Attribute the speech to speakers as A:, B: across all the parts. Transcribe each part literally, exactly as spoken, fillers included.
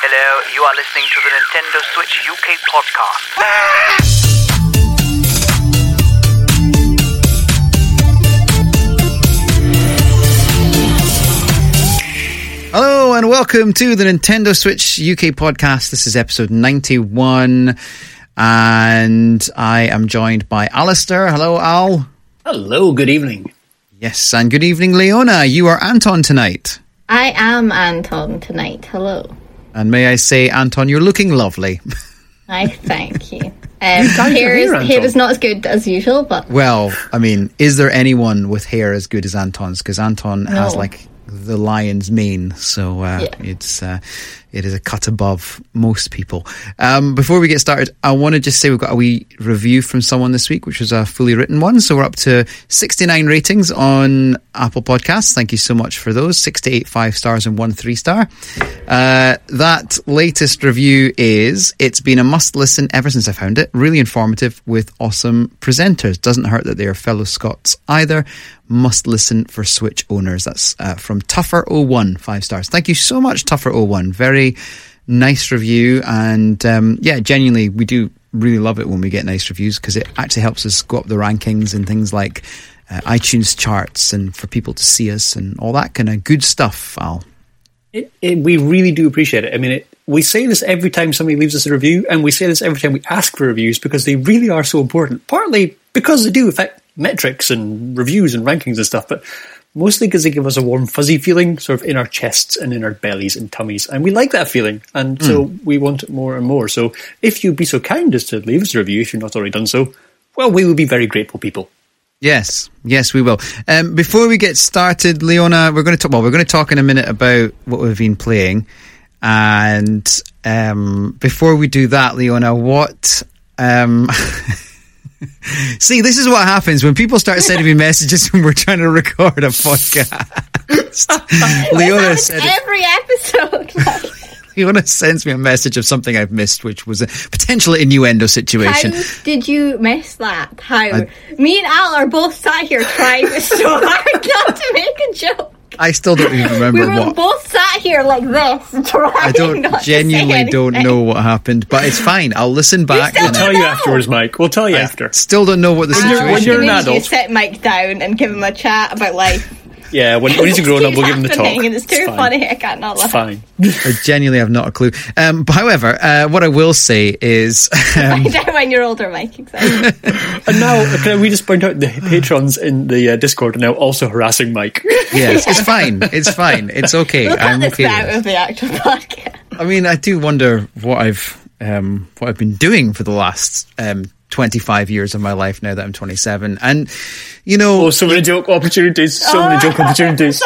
A: Hello, you are listening to the Nintendo Switch U K podcast.
B: Hello and welcome to the Nintendo Switch U K podcast. This is episode ninety-one and I am joined by Alistair. Hello, Al.
C: Hello, good evening.
B: Yes, and good evening, Leona. You are Anton tonight.
D: I am Anton tonight. Hello.
B: And may I say, Anton, you're looking lovely.
D: I thank you. Um, hair, is, hair is not as good as usual, but...
B: Well, I mean, is there anyone with hair as good as Anton's? Because Anton no. has, like, the lion's mane, so uh, yeah. it's uh, it is a cut above most people. Um, before we get started, I want to just say we've got a wee review from someone this week, which was a fully written one. So we're up to sixty-nine ratings on Apple Podcasts. Thank you so much for those. sixty-eight five stars and one three star. Uh, that latest review is, it's been a must listen ever since I found it. Really informative with awesome presenters. Doesn't hurt that they are fellow Scots either. Must listen for Switch owners. That's uh, from Tougher oh one, five stars. Thank you so much, Tougher oh one. Very nice review, and um, yeah, genuinely, we do really love it when we get nice reviews because it actually helps us go up the rankings and things like uh, iTunes charts and for people to see us and all that kind of good stuff, Al.
C: It, it, we really do appreciate it. I mean, it, we say this every time somebody leaves us a review, and we say this every time we ask for reviews because they really are so important. Partly because they do affect metrics and reviews and rankings and stuff, but mostly because they give us a warm, fuzzy feeling sort of in our chests and in our bellies and tummies, and we like that feeling, and mm. so we want it more and more. So if you'd be so kind as to leave us a review, if you've not already done so, well, we will be very grateful people.
B: Yes, yes, we will. Um, before we get started, Leona, we're going to talk. Well, we're going to talk in a minute about what we've been playing, and um, before we do that, Leona, what? Um, See, this is what happens when people start sending me messages when we're trying to record a podcast. Leona said
D: every episode.
B: Leona sends me a message of something I've missed, which was a potential innuendo situation.
D: How did you miss that? How? I, me and Al are both sat here trying so hard not to make a joke.
B: I still don't even remember
D: we were
B: what.
D: both sat here like this, trying
B: I don't
D: not
B: genuinely
D: to
B: don't know what happened, but it's fine. I'll listen back.
C: We'll tell you afterwards, Mike. We'll tell you
B: I
C: after.
B: Still don't know what the situation is.
C: When you're an adult,
D: you sit Mike down and give him a chat about life.
C: Yeah, when, when he's a grown up, we'll give him the talk.
D: And it's too
C: it's
D: funny. I can't not laugh.
C: Fine.
B: I genuinely have not a clue. Um, but however, uh, what I will say is, um,
D: find out when you're older, Mike. Exactly.
C: And now, can we just point out the patrons in the uh, Discord are now also harassing Mike?
B: Yes, it's fine. It's fine. It's okay.
D: We'll
B: I'm
D: cut
B: okay.
D: this out of the actual podcast.
B: I mean, I do wonder what I've um, what I've been doing for the last um, twenty-five years of my life now that I'm twenty-seven, and you know,
C: oh, so many joke opportunities. So oh, many joke opportunities.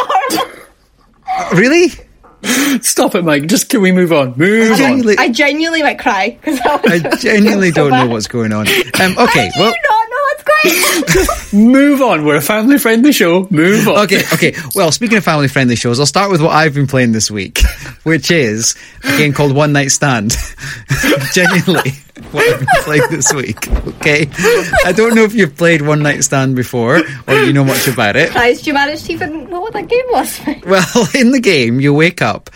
B: Really?
C: Stop it, Mike. Just can we move on? Move
D: I genuinely,
C: on.
D: I genuinely might cry because I,
B: I genuinely don't know what's going on. Um, okay,
D: I
B: well.
D: do not know what's going on.
C: Move on. We're a family-friendly show. Move on.
B: Okay, okay. Well, speaking of family-friendly shows, I'll start with what I've been playing this week, which is a game called One Night Stand. Genuinely, what I've been playing this week. Okay, I don't know if you've played One Night Stand before or you know much about it.
D: Did you manage to even know what that game was?
B: Well, in the game, you wake up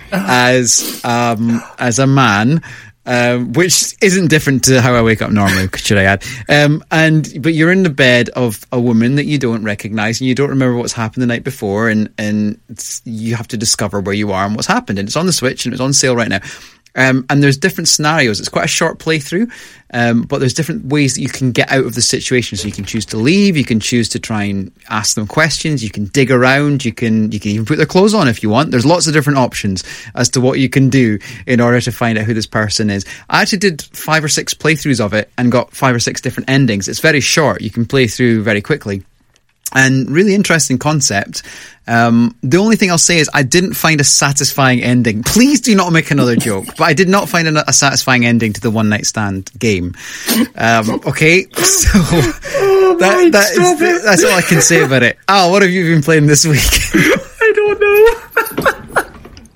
B: as um, as a man. Um, which isn't different to how I wake up normally, should I add? Um, and but you're in the bed of a woman that you don't recognise and you don't remember what's happened the night before, and and it's, you have to discover where you are and what's happened. And it's on the Switch and it's on sale right now. Um, and there's different scenarios. It's quite a short playthrough, um, but there's different ways that you can get out of the situation. So you can choose to leave, you can choose to try and ask them questions, you can dig around, you can you can even put their clothes on if you want. There's lots of different options as to what you can do in order to find out who this person is. I actually did five or six playthroughs of it and got five or six different endings. It's very short. You can play through very quickly. And really interesting concept. Um, the only thing I'll say is I didn't find a satisfying ending. Please do not make another joke. But I did not find a, a satisfying ending to the One Night Stand game. Um, okay, so
C: oh,
B: that,
C: Mike,
B: that is the, that's all I can say about it. Al, what have you been playing this week?
C: I don't know.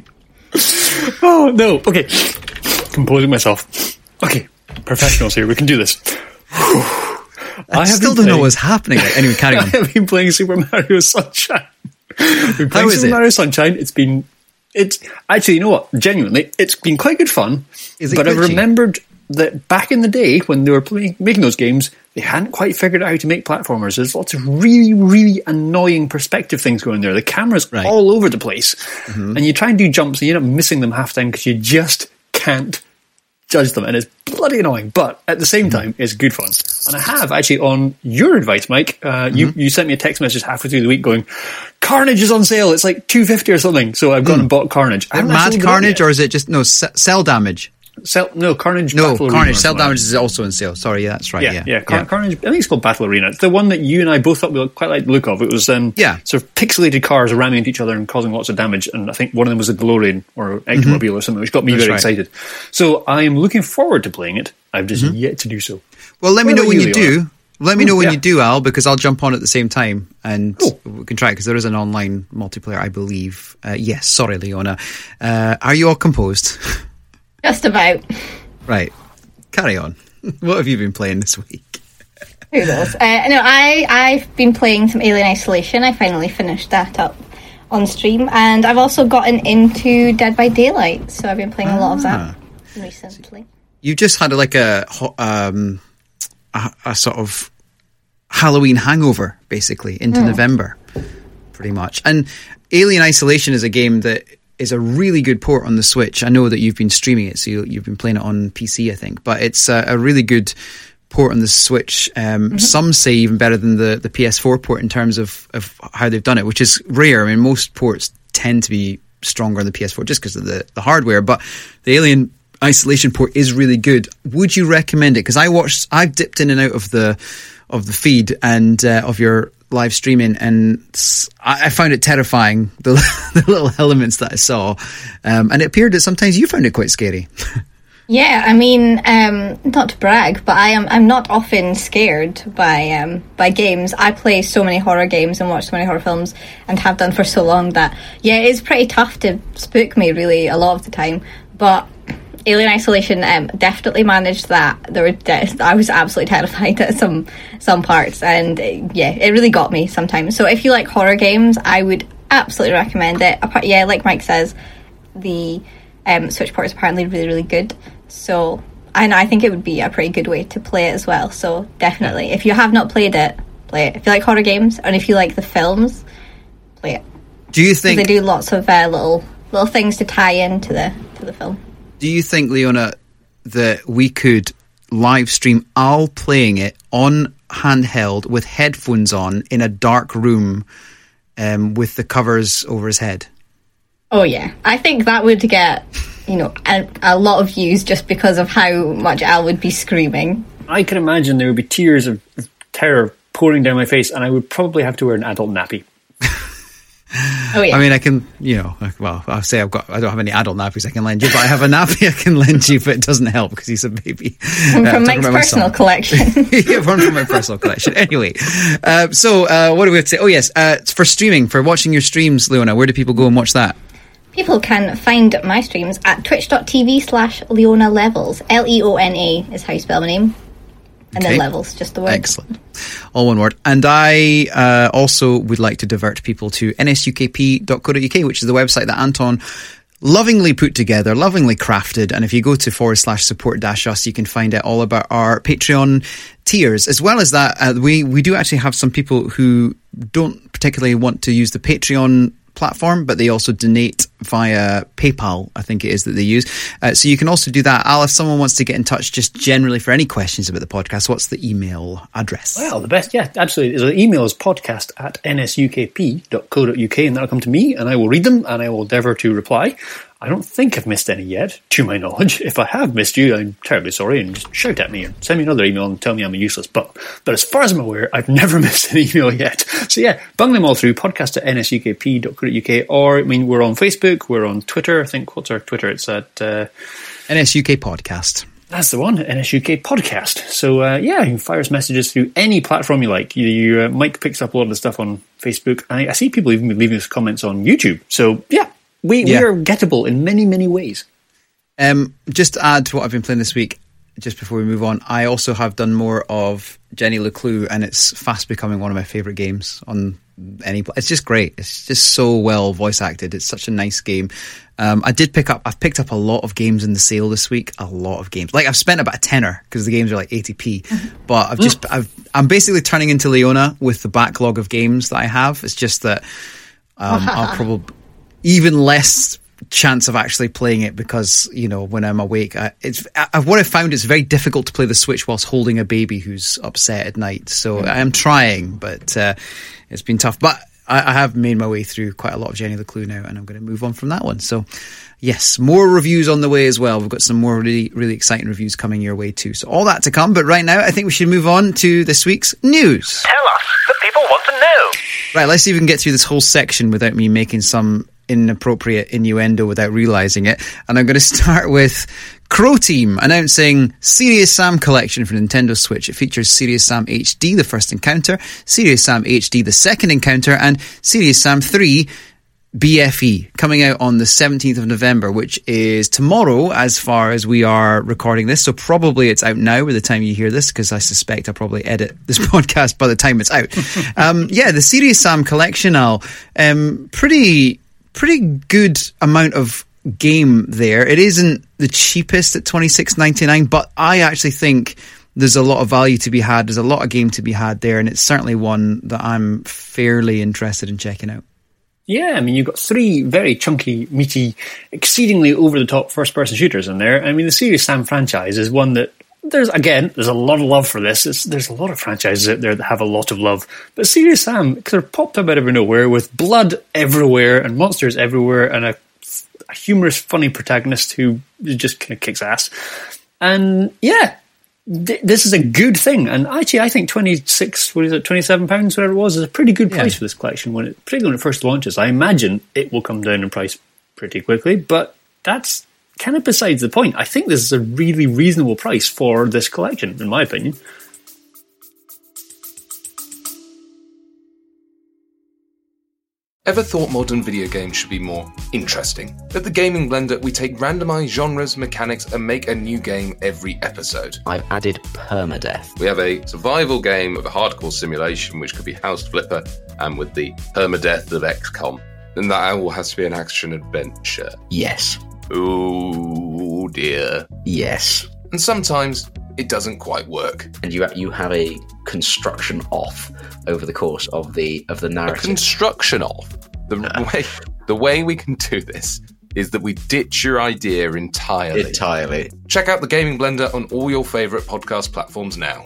C: Oh, no. Okay. Composing myself. Okay. Professionals here. We can do this.
B: I, I still don't playing, know what's happening. Anyway, carry on.
C: I have been playing Super Mario Sunshine. I've been playing
B: How is
C: Super
B: it?
C: Mario Sunshine. It's been It's actually, you know what? Genuinely, it's been quite good fun.
B: Is it
C: but I've
B: glitchy?
C: remembered that back in the day when they were playing, making those games, they hadn't quite figured out how to make platformers. There's lots of really, really annoying perspective things going there. The camera's
B: Right.
C: all over the place, mm-hmm. and you try and do jumps, and you end up missing them half the time because you just can't judge them, and it's bloody annoying. But at the same time, it's good fun. And I have actually, on your advice, Mike, uh, mm-hmm. you you sent me a text message halfway through the week going, Carnage is on sale. It's like two fifty or something. So I've gone mm. and bought Carnage.
B: Mad Carnage, or is it just no c- cell damage?
C: Cell, no, Carnage.
B: No,
C: Battle
B: Carnage.
C: Arena
B: Cell damage is also on sale. Sorry, yeah, that's right.
C: Yeah,
B: Yeah,
C: yeah. Car-
B: yeah.
C: Carnage. I think it's called Battle Arena. It's the one that you and I both thought we quite liked the look of. It was um,
B: yeah.
C: sort of pixelated cars ramming into each other and causing lots of damage. And I think one of them was a DeLorean or Ectomobile mm-hmm. or something, which got me
B: that's
C: very
B: right.
C: excited. So I am looking forward to playing it. I've just mm-hmm. yet to do so.
B: Well, let me
C: What
B: know when
C: you,
B: you do.
C: Leona?
B: Let me know when
C: yeah.
B: you do, Al, because I'll jump on at the same time and
C: cool.
B: we can try it because there is an online multiplayer, I believe. Uh, yes, sorry, Leona. Uh, are you all composed?
D: Just about.
B: Right. Carry on. What have you been playing this week?
D: Who knows? Uh, no, I, I've been playing some Alien Isolation. I finally finished that up on stream. And I've also gotten into Dead by Daylight. So I've been playing a lot of that recently.
B: You just had like a, um, a, a sort of Halloween hangover, basically, into mm. November, pretty much. And Alien Isolation is a game that is a really good port on the Switch. I know that you've been streaming it, so you, you've been playing it on P C, I think. But it's a, a really good port on the Switch. Um, mm-hmm. Some say even better than the, the P S four port in terms of, of how they've done it, which is rare. I mean, most ports tend to be stronger on the P S four just because of the, the hardware. But the Alien Isolation port is really good. Would you recommend it? Because I watched, I've dipped in and out of the of the feed and uh, of your live streaming, and I, I found it terrifying, the, the little elements that I saw, um, and it appeared that sometimes you found it quite scary.
D: Yeah, I mean, um, not to brag, but I am I'm not often scared by um, by games. I play so many horror games and watch so many horror films and have done for so long that, yeah, it's pretty tough to spook me, really, a lot of the time. But Alien Isolation um, definitely managed that. There were de- I was absolutely terrified at some some parts, and uh, yeah, it really got me sometimes. So if you like horror games, I would absolutely recommend it. Apart, yeah, like Mike says, the um, Switch port is apparently really, really good. So and I think it would be a pretty good way to play it as well. So definitely, if you have not played it, play it. If you like horror games, and if you like the films, play it.
B: Do you think
D: they do lots of uh, little little things to tie into the to the film?
B: Do you think, Leona, that we could live stream Al playing it on handheld with headphones on in a dark room um, with the covers over his head?
D: Oh, yeah. I think that would get, you know, a, a lot of views just because of how much Al would be screaming.
C: I can imagine there would be tears of terror pouring down my face, and I would probably have to wear an adult nappy.
D: Oh, yeah.
B: I mean, I can, you know, well, I'll say I've got, I don't have any adult nappies I can lend you, but I have a nappy I can lend you, but it doesn't help because he's a baby.
D: From uh, Mike's personal collection.
B: Yeah, one from my personal collection. Anyway, uh, so uh, what do we have to say? Oh, yes, uh, for streaming, for watching your streams, Leona, where do people go and watch that?
D: People can find my streams at twitch.tv slash Leona Levels. L E O N A is how you spell my name. And okay. Then Levels, just the word.
B: Excellent. All one word. And I uh, also would like to divert people to n s u k p dot co dot u k, which is the website that Anton lovingly put together, lovingly crafted. And if you go to forward slash support dash us, you can find out all about our Patreon tiers. As well as that, uh, we, we do actually have some people who don't particularly want to use the Patreon platform, but they also donate via PayPal, I think it is that they use. Uh, so you can also do that. Al, if someone wants to get in touch just generally for any questions about the podcast, what's the email address?
C: Well, the best, yeah, absolutely. The email is podcast at n s u k p dot co dot u k, and that'll come to me, and I will read them, and I will endeavour to reply. I don't think I've missed any yet, to my knowledge. If I have missed you, I'm terribly sorry, and just shout at me or send me another email and tell me I'm a useless butt. But as far as I'm aware, I've never missed an email yet. So yeah, bung them all through, podcast at n s u k p dot co dot u k, or, I mean, we're on Facebook, we're on Twitter, I think. What's our Twitter? It's at... Uh,
B: N S U K Podcast.
C: That's the one, N S U K Podcast. So uh, yeah, you can fire us messages through any platform you like. You, you, uh, Mike picks up a lot of the stuff on Facebook, and I, I see people even leaving us comments on YouTube. So yeah. We, yeah. we are gettable in many, many ways.
B: Um, just to add to what I've been playing this week, just before we move on, I also have done more of Jenny LeClue, and it's fast becoming one of my favourite games on any. It's just great. It's just so well voice acted. It's such a nice game. Um, I did pick up. I've picked up a lot of games in the sale this week. A lot of games. Like I've spent about a tenner because the games are like eighty p. But I've just. I've, I'm basically turning into Leona with the backlog of games that I have. It's just that um, I'll probably even less chance of actually playing it because, you know, when I'm awake, I, it's I, what I found is very difficult to play the Switch whilst holding a baby who's upset at night. So mm. I am trying, but uh, it's been tough. But I, I have made my way through quite a lot of Jenny the Clue now, and I'm going to move on from that one. So yes, more reviews on the way as well. We've got some more really, really exciting reviews coming your way too. So all that to come. But right now, I think we should move on to this week's news.
A: Tell us that people want to know.
B: Right, let's see if we can get through this whole section without me making some inappropriate innuendo without realising it. And I'm going to start with Crow Team announcing Serious Sam Collection for Nintendo Switch. It features Serious Sam H D, the first encounter, Serious Sam H D, the second encounter, and Serious Sam three B F E, coming out on the seventeenth of November, which is tomorrow as far as we are recording this. So probably it's out now by the time you hear this, because I suspect I'll probably edit this podcast by the time it's out. um, yeah, the Serious Sam Collection, Al, um, pretty... pretty good amount of game there. It isn't the cheapest at twenty-six ninety-nine, but I actually think there's a lot of value to be had. There's a lot of game to be had there, and it's certainly one that I'm fairly interested in checking out.
C: Yeah, I mean, you've got three very chunky, meaty, exceedingly over-the-top first-person shooters in there. I mean, the Serious Sam franchise is one that There's again, there's a lot of love for this. It's, there's a lot of franchises out there that have a lot of love. But Serious Sam sort of popped up out of nowhere with blood everywhere and monsters everywhere and a, a humorous, funny protagonist who just kind of kicks ass. And yeah, th- this is a good thing. And actually, I think twenty-six, what is it, twenty-seven pounds, whatever it was, is a pretty good price yeah. for this collection. When it, particularly when it first launches, I imagine it will come down in price pretty quickly. But that's kind of besides the point. I think this is a really reasonable price for this collection, in my opinion.
E: Ever thought modern video games should be more interesting? At the Gaming Blender, we take randomized genres, mechanics, and make a new game every episode.
F: I've added permadeath.
E: We have a survival game of a hardcore simulation, which could be House Flipper, and with the permadeath of X COM. And that all has to be an action adventure.
F: Yes.
E: Oh dear.
F: Yes.
E: And sometimes it doesn't quite work.
F: And you you have a construction off over the course of the of the narrative.
E: A construction off. The no. way the way we can do this is that we ditch your idea entirely.
F: Entirely.
E: Check out the Gaming Blender on all your favourite podcast platforms now.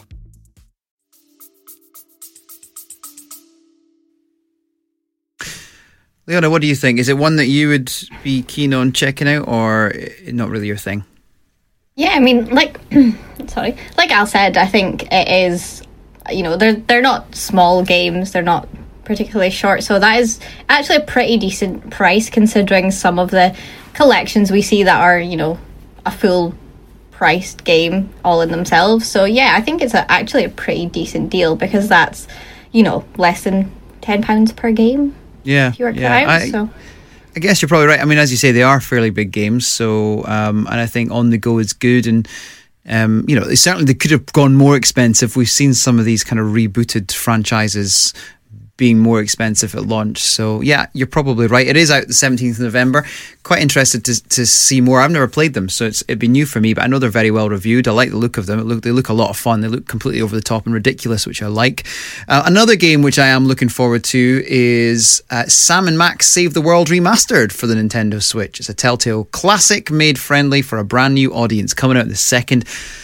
B: Leona, what do you think? Is it one that you would be keen on checking out, or not really your thing?
D: Yeah, I mean, like, sorry, like Al said, I think it is, you know, they're they're not small games, they're not particularly short, so that is actually a pretty decent price considering some of the collections we see that are, you know, a full priced game all in themselves. So yeah, I think it's a, actually a pretty decent deal because that's, you know, less than ten pounds per game.
B: Yeah,
D: if you work
B: yeah.
D: that out,
B: I,
D: so.
B: I guess you're probably right. I mean, as you say, they are fairly big games, so um, and I think on the go is good. And um, you know, they certainly they could have gone more expensive. We've seen some of these kind of rebooted franchises being more expensive at launch. So yeah, you're probably right. It is out the seventeenth of November. Quite interested to to see more. I've never played them, so it's, it'd be new for me, but I know they're very well reviewed. I like the look of them. It look, they look a lot of fun. They look completely over the top and ridiculous, which I like. Uh, another game which I am looking forward to is uh, Sam and Max Save the World Remastered for the Nintendo Switch. It's a Telltale classic made friendly for a brand new audience, coming out the second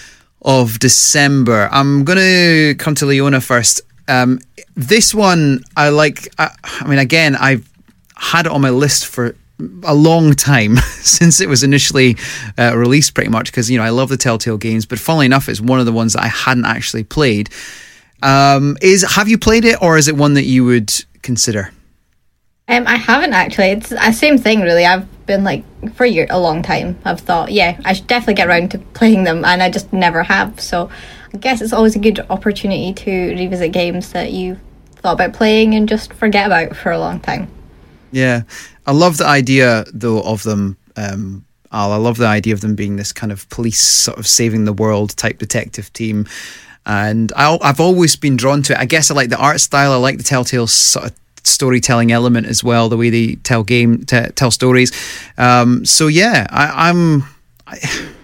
B: of December. I'm going to come to Leona first. Um, this one I like. I, I mean, again, I've had it on my list for a long time since it was initially uh, released, pretty much, because, you know, I love the Telltale games. But funnily enough, it's one of the ones that I hadn't actually played. Um, is have you played it, or is it one that you would consider?
D: Um, I haven't actually. It's the same thing, really. I've been like for a, year, a long time. I've thought, yeah, I should definitely get around to playing them, and I just never have. So I guess it's always a good opportunity to revisit games that you thought about playing and just forget about for a long time.
B: Yeah, I love the idea though of them. Um, Al, I love the idea of them being this kind of police sort of saving the world type detective team. And I, I've always been drawn to it. I guess I like the art style. I like the Telltale sort of storytelling element as well, the way they tell game t- tell stories. Um, so yeah, I, I'm I,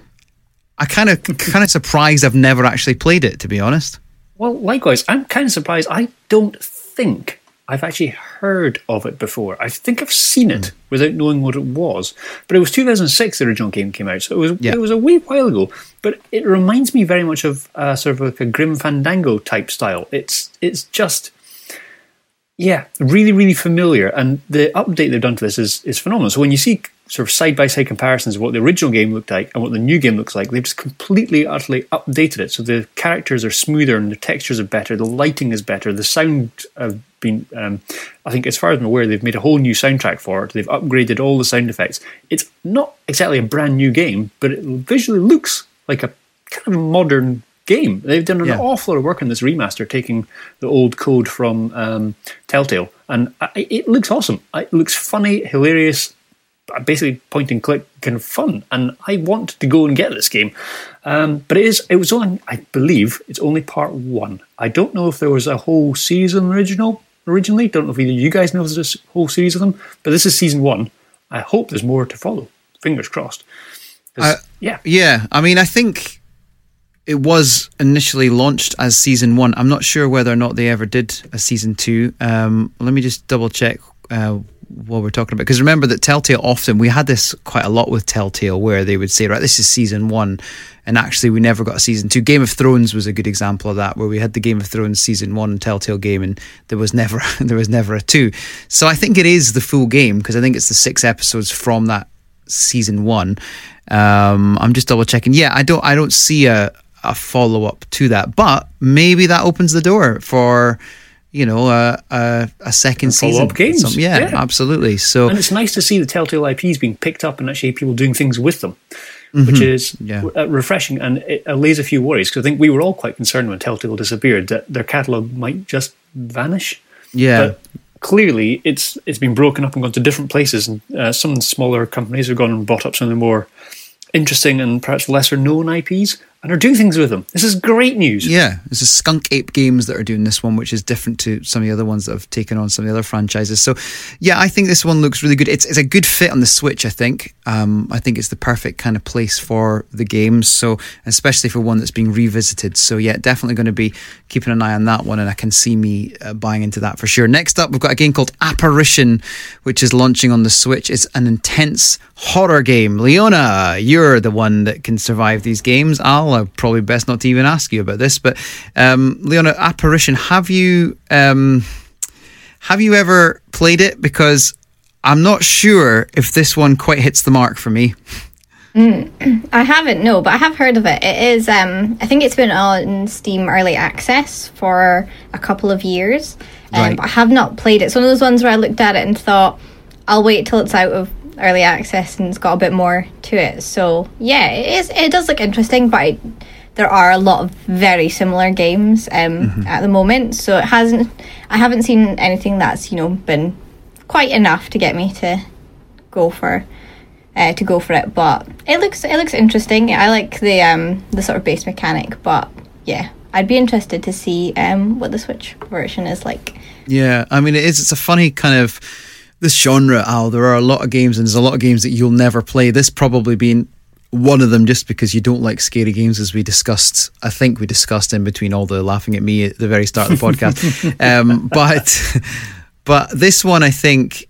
B: I kind of kind of surprised I've never actually played it, to be honest.
C: Well, likewise, I'm kind of surprised. I don't think I've actually heard of it before. I think I've seen it mm. without knowing what it was. But it was two thousand six the original game came out, so it was yeah. it was a wee while ago. But it reminds me very much of uh, sort of like a Grim Fandango type style. It's it's just, yeah, really, really familiar. And the update they've done to this is, is phenomenal. So when you see sort of side-by-side comparisons of what the original game looked like and what the new game looks like, they've just completely, utterly updated it. So the characters are smoother and the textures are better, the lighting is better, the sound have been, um, I think as far as I'm aware, they've made a whole new soundtrack for it. They've upgraded all the sound effects. It's not exactly a brand new game, but it visually looks like a kind of modern game. They've done an yeah. awful lot of work on this remaster, taking the old code from um, Telltale, and it looks awesome. It looks funny, hilarious, basically point and click kind of fun, and I want to go and get this game. Um, but it is it was only, I believe it's only part one. I don't know if there was a whole season original originally. Don't know if either you guys know if there's a whole series of them, but this is season one. I hope there's more to follow. Fingers crossed.
B: Uh,
C: yeah.
B: Yeah. I mean, I think it was initially launched as season one. I'm not sure whether or not they ever did a season two. Um, let me just double check uh, what we're talking about, because remember that Telltale often, we had this quite a lot with Telltale, where they would say, right, this is season one, and actually we never got a season two. Game of Thrones was a good example of that, where we had the Game of Thrones season one Telltale game, and there was never there was never a two. So I think it is the full game, because I think it's the six episodes from that season one. Um, I'm just double checking. Yeah, I don't I don't see a a follow up to that, but maybe that opens the door for, you know, a a, a second season.
C: Follow-up games.
B: Yeah, yeah, absolutely. So,
C: and it's nice to see the Telltale I Ps being picked up and actually people doing things with them, mm-hmm. which is yeah. refreshing, and it allays a few worries, because I think we were all quite concerned when Telltale disappeared that their catalogue might just vanish.
B: Yeah.
C: But clearly, it's it's been broken up and gone to different places, and uh, some smaller companies have gone and bought up some of the more interesting and perhaps lesser known I Ps and are doing things with them. This is great news.
B: Yeah, it's a Skunk Ape Games that are doing this one, which is different to some of the other ones that have taken on some of the other franchises. So yeah, I think this one looks really good. It's it's a good fit on the Switch, I think. Um, I think it's the perfect kind of place for the games, so especially for one that's being revisited. So yeah, definitely going to be keeping an eye on that one, and I can see me uh, buying into that for sure. Next up, we've got a game called Apparition, which is launching on the Switch. It's an intense horror game. Leona, you're the one that can survive these games. Al, uh, probably best not to even ask you about this, but um, Leona, Apparition, have you um, have you ever played it? Because I'm not sure if this one quite hits the mark for me.
D: Mm, I haven't, no, but I have heard of it. It is, um, I think it's been on Steam Early Access for a couple of years, um,
B: right.
D: but I have not played it. It's one of those ones where I looked at it and thought, I'll wait till it's out of Early Access and it's got a bit more to it. So yeah, it is. It does look interesting, but I, there are a lot of very similar games um, mm-hmm. at the moment. So it hasn't. I haven't seen anything that's, you know, been quite enough to get me to go for uh, to go for it. But it looks it looks interesting. I like the um, the sort of base mechanic. But yeah, I'd be interested to see um, what the Switch version is like.
B: Yeah, I mean, it is. It's a funny kind of. This genre, Al, there are a lot of games, and there's a lot of games that you'll never play. This probably being one of them, just because you don't like scary games, as we discussed. I think we discussed in between all the laughing at me at the very start of the podcast. um, but but this one, I think,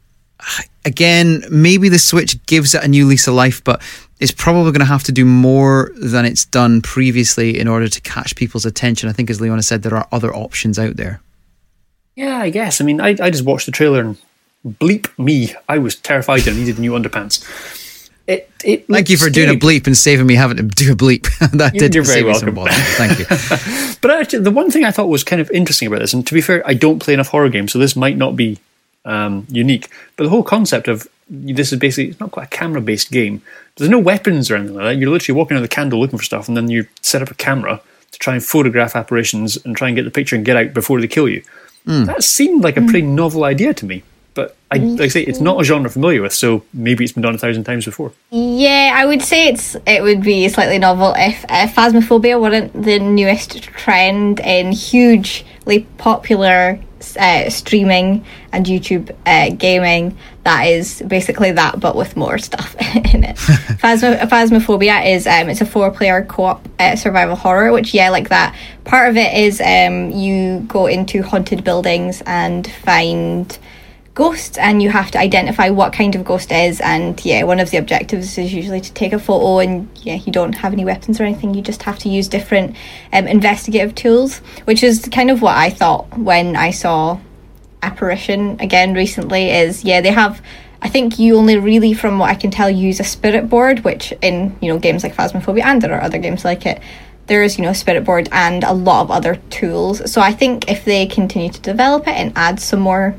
B: again, maybe the Switch gives it a new lease of life, but it's probably going to have to do more than it's done previously in order to catch people's attention. I think, as Leona said, there are other options out there.
C: Yeah, I guess. I mean, I, I just watched the trailer and bleep me, I was terrified and needed new underpants. It, it
B: Thank you for scary. doing a bleep and saving me having to do a bleep. that
C: You're
B: did
C: You're very welcome.
B: Thank you.
C: But actually, the one thing I thought was kind of interesting about this, and to be fair, I don't play enough horror games, so this might not be um, unique, but the whole concept of this is basically, it's not quite a camera-based game. There's no weapons or anything like that. You're literally walking around the candle looking for stuff, and then you set up a camera to try and photograph apparitions and try and get the picture and get out before they kill you. Mm. That seemed like a pretty mm. novel idea to me. But I, like I say, it's not a genre I'm familiar with, so maybe it's been done a thousand times before.
D: Yeah, I would say it's it would be slightly novel if uh, Phasmophobia weren't the newest trend in hugely popular uh, streaming and YouTube uh, gaming, that is basically that, but with more stuff in it. Phasmo- Phasmophobia is um, it's a four-player co-op uh, survival horror, which, yeah, like that. Part of it is um, you go into haunted buildings and find ghosts, and you have to identify what kind of ghost it is, and yeah, one of the objectives is usually to take a photo, and yeah, you don't have any weapons or anything, you just have to use different um, investigative tools, which is kind of what I thought when I saw Apparition again recently. Is yeah, they have, I think you only really, from what I can tell, use a spirit board, which in, you know, games like Phasmophobia, and there are other games like it, there's, you know, a spirit board and a lot of other tools. So I think if they continue to develop it and add some more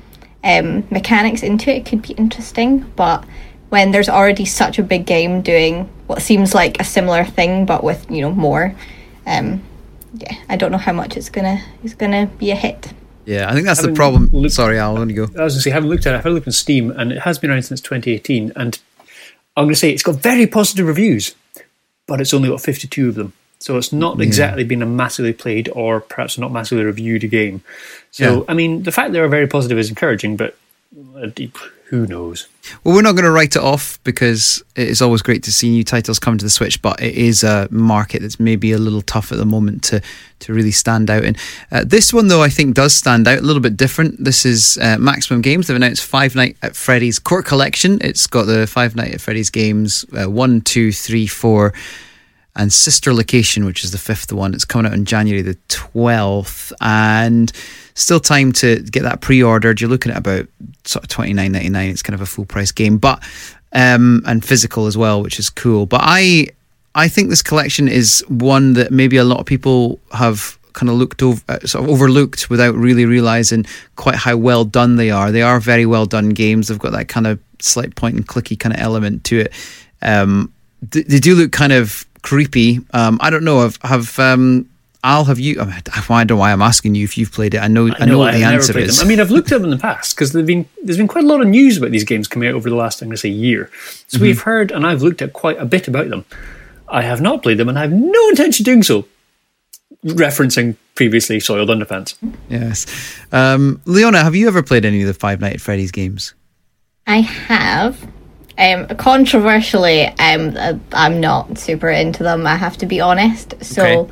D: Um, mechanics into it, it could be interesting, but when there's already such a big game doing what seems like a similar thing but with, you know, more, um, yeah, I don't know how much it's gonna it's gonna be a hit.
B: Yeah, I think that's
C: Having
B: the problem.
C: looked-
B: Sorry, Al, let me go.
C: I was going to say, I haven't looked at it. I've had a look on Steam, and it has been around since twenty eighteen. And I'm going to say it's got very positive reviews, but it's only got fifty-two of them. So it's not exactly been a massively played, or perhaps not massively reviewed game. So,
B: Yeah.
C: I mean, the fact they're very positive is encouraging, but uh, deep, who knows?
B: Well, we're not going to write it off, because it is always great to see new titles come to the Switch, but it is a market that's maybe a little tough at the moment to, to really stand out in. Uh, this one, though, I think does stand out, a little bit different. This is uh, Maximum Games. They've announced Five Nights at Freddy's Court Collection. It's got the Five Nights at Freddy's games, uh, one, two, three, four, and Sister Location, which is the fifth one. It's coming out on January the twelfth, and still time to get that pre-ordered. You're looking at about sort of twenty-nine ninety-nine. It's kind of a full price game, but um, and physical as well, which is cool. But I I think this collection is one that maybe a lot of people have kind of looked over, uh, sort of overlooked, without really realizing quite how well done they are. They are very well done games. They've got that kind of slight point and clicky kind of element to it. Um, th- they do look kind of creepy. Um, I don't know. Have have um, Al? Have you? I, mean, I don't know why I'm asking you if you've played it. I know. I,
C: I
B: know,
C: know
B: what
C: I've
B: the
C: never
B: answer
C: played
B: is.
C: them. I mean, I've looked at them in the past, because there's been there's been quite a lot of news about these games coming out over the last, I'm going to say, year. So
B: Mm-hmm.
C: we've heard, and I've looked at quite a bit about them. I have not played them, and I have no intention of doing so. Referencing previously Soiled Underpants.
B: Yes. Um, Leona, have you ever played any of the Five Nights at Freddy's games?
D: I have. Um, controversially, um, uh, I'm not super into them, I have to be honest. So,
B: Okay.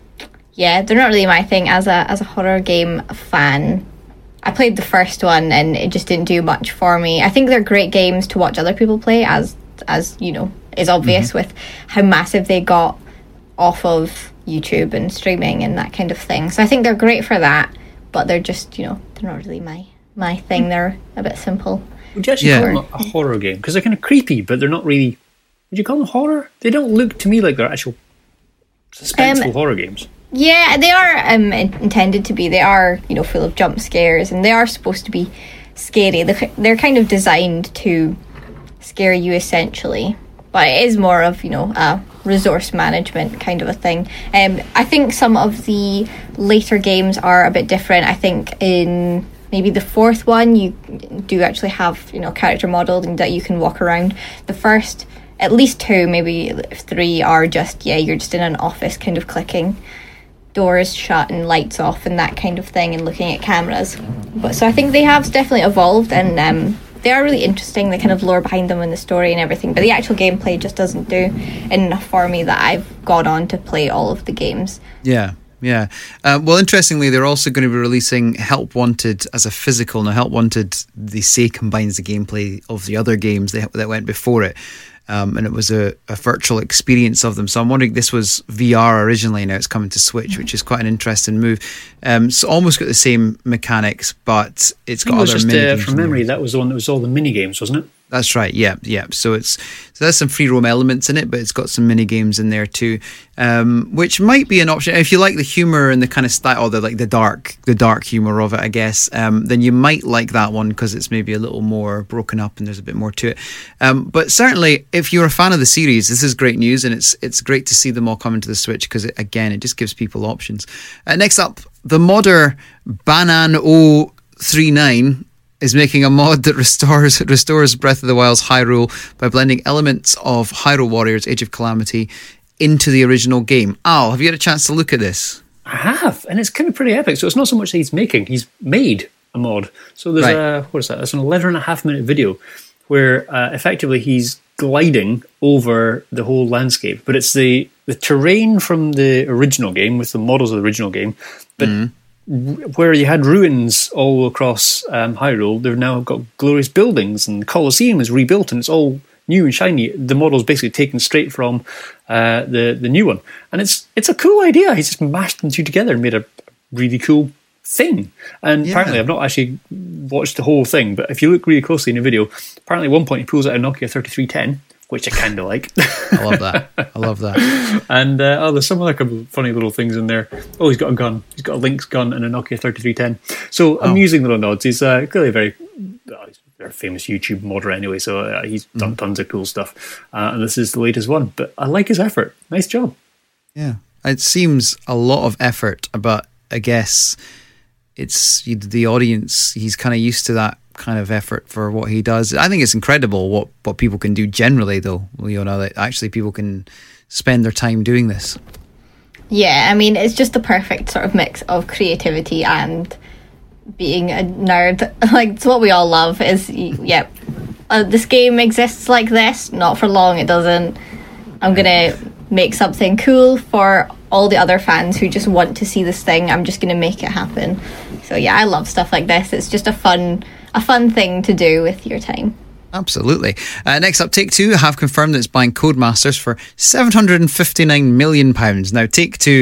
D: yeah, they're not really my thing as a as a horror game fan. I played the first one and it just didn't do much for me. I think they're great games to watch other people play, as as you know is obvious with how massive they got off of YouTube and streaming and that kind of thing. So I think they're great for that, but they're just, you know, they're not really my my thing. They're a bit simple.
C: Would you actually
B: Yeah.
C: call them a, a horror game? Because they're kind of creepy, but they're not really. Would you call them horror? They don't look to me like they're actual suspenseful
D: Um,
C: horror games.
D: Yeah, they are um, in- intended to be. They are, you know, full of jump scares, and they are supposed to be scary. They're, they're kind of designed to scare you, essentially. But it is more of, you know, a resource management kind of a thing. Um, I think some of the later games are a bit different. I think in maybe the fourth one, you do actually have, you know, character models and that you can walk around. The first, at least two, maybe three, are just, yeah, you're just in an office kind of clicking doors shut and lights off and that kind of thing and looking at cameras. But so I think they have definitely evolved, and um, they are really interesting, the kind of lore behind them and the story and everything, but the actual gameplay just doesn't do enough for me that I've gone on to play all of the games.
B: Yeah, yeah. Uh, well, interestingly, they're also going to be releasing Help Wanted as a physical. Now, Help Wanted, they say, combines the gameplay of the other games that, that went before it. Um, and it was a, a virtual experience of them. So I'm wondering, this was V R originally, now it's coming to Switch, which is quite an interesting move. Um, so almost got the same mechanics, but it's
C: I think
B: got
C: it was
B: other
C: just,
B: mini
C: uh,
B: games
C: from
B: in there.
C: memory, that was the one that was all the mini games, wasn't it?
B: That's right. Yeah, yeah. So it's so there's some free roam elements in it, but it's got some mini games in there too, um, which might be an option if you like the humor and the kind of style, or the like the dark, the dark humor of it. I guess um, then you might like that one because it's maybe a little more broken up and there's a bit more to it. Um, but certainly, if you're a fan of the series, this is great news, and it's it's great to see them all coming to the Switch because it, again, it just gives people options. Uh, next up, the modder Banan zero three nine is making a mod that restores restores Breath of the Wild's Hyrule by blending elements of Hyrule Warriors Age of Calamity into the original game. Al, have you had a chance to look at this?
C: I have, and it's kind of pretty epic. So it's not so much that he's making; he's made a mod. So there's
B: Right.
C: a what is that? It's an eleven and a half minute video where uh, effectively he's gliding over the whole landscape, but it's the the terrain from the original game with the models of the original game, but.
B: Mm.
C: Where you had ruins all across um, Hyrule, they've now got glorious buildings, and the Colosseum is rebuilt, and it's all new and shiny. The model's basically taken straight from uh, the the new one, and it's it's a cool idea. He's just mashed them two together and made a really cool thing. And
B: Yeah.
C: apparently, I've not actually watched the whole thing, but if you look really closely in the video, apparently at one point he pulls out a Nokia thirty-three ten, which I kind of like.
B: I love that. I love that.
C: And uh, oh, there's some other couple of funny little things in there. Oh, he's got a gun. He's got a Lynx gun and a Nokia thirty-three ten. So
B: Oh.
C: amusing little nods. He's uh, clearly a very uh, he's a famous YouTube modder anyway, so uh, he's done
B: Mm.
C: tons of cool stuff. Uh, and this is the latest one. But I like his effort. Nice job.
B: Yeah, it seems a lot of effort, but I guess it's the audience. He's kind of used to that kind of effort for what he does. I think it's incredible what, what people can do generally, though. You know, that actually people can spend their time doing this.
D: Yeah, I mean, it's just the perfect sort of mix of creativity and being a nerd. Like, it's what we all love is, yeah, uh, this game exists like this, not for long, it doesn't. I'm going to make something cool for all the other fans who just want to see this thing. I'm just going to make it happen. So yeah, I love stuff like this. It's just a fun, a fun thing to do with your time.
B: Absolutely. Uh, next up, Take-Two have confirmed that it's buying Codemasters for seven hundred fifty-nine million pounds. Now, Take-Two,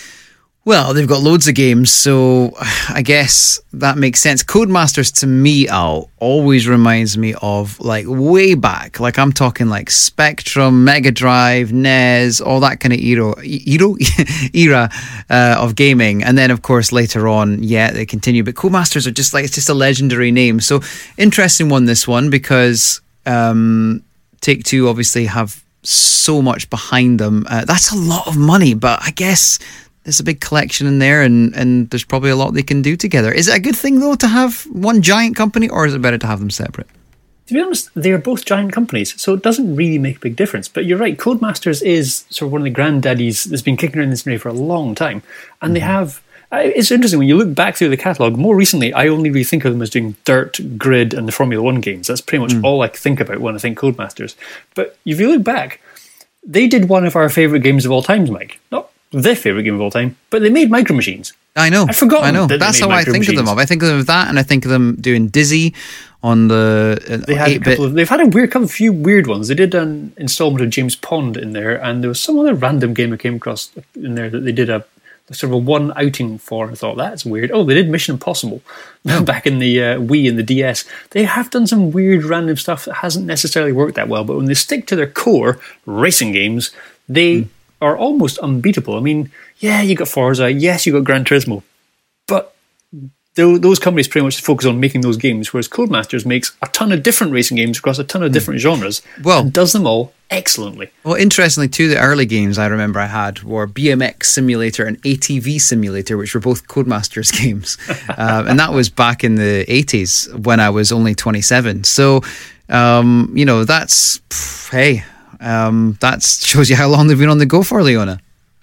B: well, they've got loads of games, so I guess that makes sense. Codemasters, to me, Al, always reminds me of, like, way back. Like, I'm talking, like, Spectrum, Mega Drive, N E S, all that kind of era, era, era uh, of gaming. And then, of course, later on, yeah, they continue. But Codemasters are just, like, it's just a legendary name. So, interesting one, this one, because um, Take-Two obviously have so much behind them. Uh, that's a lot of money, but I guess there's a big collection in there, and, and there's probably a lot they can do together. Is it a good thing, though, to have one giant company, or is it better to have them separate?
C: To be honest, they're both giant companies, so it doesn't really make a big difference. But you're right, Codemasters is sort of one of the granddaddies that's been kicking around this industry for a long time. And they have... It's interesting, when you look back through the catalogue, more recently, I only really think of them as doing Dirt, Grid, and the Formula One games. That's pretty much mm. all I think about when I think Codemasters. But if you look back, they did one of our favourite games of all time, Mike. Not their favourite game of all time, but they made Micro Machines.
B: I know.
C: I forgot.
B: I know.
C: That
B: That's how I think of them. I think of them with that, and I think of them doing Dizzy on the uh,
C: they had a
B: eight-bit.
C: couple of, they've had a weird, couple of few weird ones. They did an installment of James Pond in there, and there was some other random game I came across in there that they did a sort of a one outing for. I thought that's weird. Oh, they did Mission Impossible oh. back in the uh, Wii and the D S. They have done some weird, random stuff that hasn't necessarily worked that well. But when they stick to their core racing games, they mm. are almost unbeatable. I mean, yeah, you got Forza, yes, you got Gran Turismo, but those companies pretty much focus on making those games, whereas Codemasters makes a ton of different racing games across a ton of different mm. genres, well, and does them all excellently.
B: Well, interestingly, two of the early games I remember I had were B M X Simulator and A T V Simulator, which were both Codemasters games. um, and that was back in the eighties when I was only twenty-seven. So, um, you know, that's, pff, hey, um, that shows you how long they've been on the go for, Leona.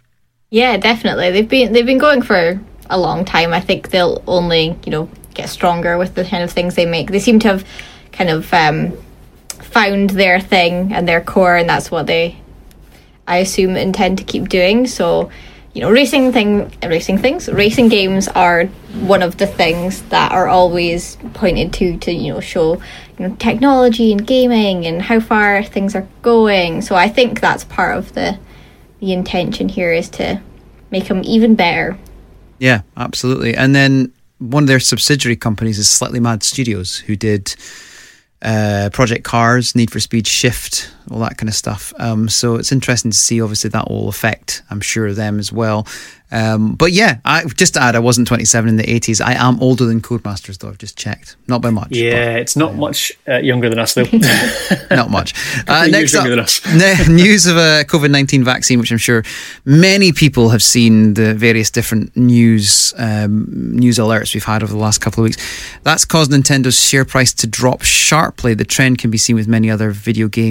D: Yeah, definitely. They've been they've been going for a long time. I think they'll only, you know, get stronger with the kind of things they make. They seem to have kind of um, found their thing and their core, and that's what they, I assume, intend to keep doing. So, you know, racing thing, racing things, racing games are one of the things that are always pointed to to you know show you know technology and gaming and how far things are going. So I think that's part of the the intention here, is to make them even better.
B: Yeah, absolutely. And then one of their subsidiary companies is Slightly Mad Studios, who did uh, Project Cars, Need for Speed Shift, all that kind of stuff. Um, so it's interesting to see. Obviously, that will affect, I'm sure, them as well. Um, but yeah, I, just to add, I wasn't twenty-seven in the eighties. I am older than Codemasters, though. I've just checked. Not by much.
C: Yeah,
B: but,
C: it's not um, much uh, younger than us, though.
B: Not much. Uh, next up, news of a COVID nineteen vaccine, which I'm sure many people have seen the various different news um, news alerts we've had over the last couple of weeks. That's caused Nintendo's share price to drop sharply. The trend can be seen with many other video game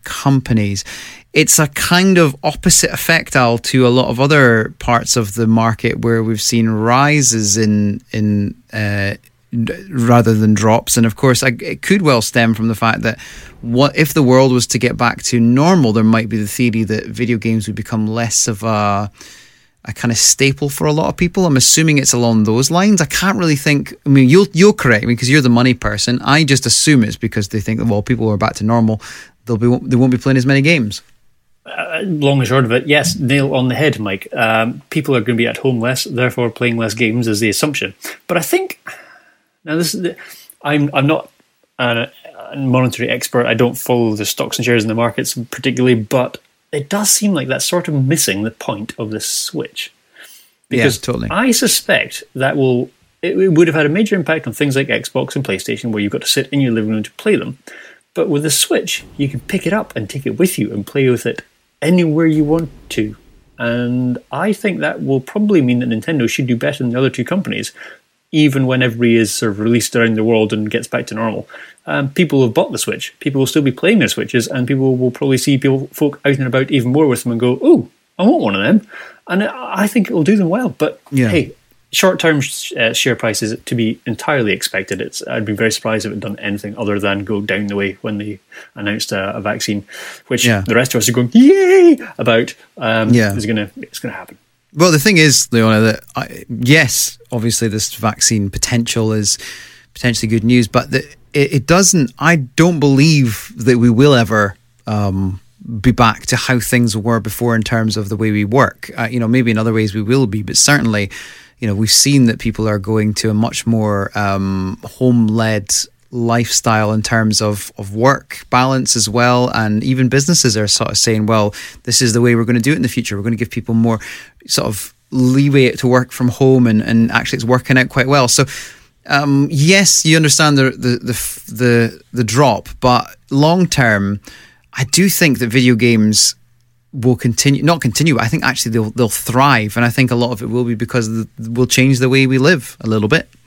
B: companies. It's a kind of opposite effect, Al, to a lot of other parts of the market where we've seen rises in in uh, rather than drops. And of course, I, it could well stem from the fact that what if the world was to get back to normal, there might be the theory that video games would become less of a a kind of staple for a lot of people. I'm assuming it's along those lines. I can't really think. I mean, you'll you'll correct me because you're the money person. I just assume it's because they think that, well, people are back to normal. They'll be they won't be playing as many games.
C: Uh, long and short of it, yes, nail on the head, Mike. Um, people are going to be at home less, therefore playing less games is the assumption. But I think now this is the, I'm I'm not a, a monetary expert. I don't follow the stocks and shares in the markets particularly, but it does seem like that's sort of missing the point of this Switch. Because
B: yeah, totally.
C: I suspect that will it, it would have had a major impact on things like Xbox and PlayStation, where you've got to sit in your living room to play them. But with the Switch, you can pick it up and take it with you and play with it anywhere you want to. And I think that will probably mean that Nintendo should do better than the other two companies, even when everybody is sort of released around the world and gets back to normal. Um, people who have bought the Switch, people will still be playing their Switches, and people will probably see people folk out and about even more with them and go, oh, I want one of them. And I think it will do them well. But
B: yeah.
C: hey, short-term uh, share prices to be entirely expected. It's I'd be very surprised if it had done anything other than go down the way when they announced a, a vaccine, which
B: yeah.
C: the rest of us are going yay about. Um,
B: yeah.
C: is gonna it's gonna happen.
B: Well, the thing is, Leona, that I, yes, obviously this vaccine potential is potentially good news, but the, it, it doesn't. I don't believe that we will ever. Um, be back to how things were before in terms of the way we work. Uh, you know, maybe in other ways we will be, but certainly, you know, we've seen that people are going to a much more um, home-led lifestyle in terms of, of work balance as well. And even businesses are sort of saying, well, this is the way we're going to do it in the future. We're going to give people more sort of leeway to work from home, and, and actually it's working out quite well. So, um, yes, you understand the, the, the, the, the drop, but long-term, I do think that video games will continue, not continue, but I think actually they'll they'll thrive, and I think a lot of it will be because the, will change the way we live a little bit.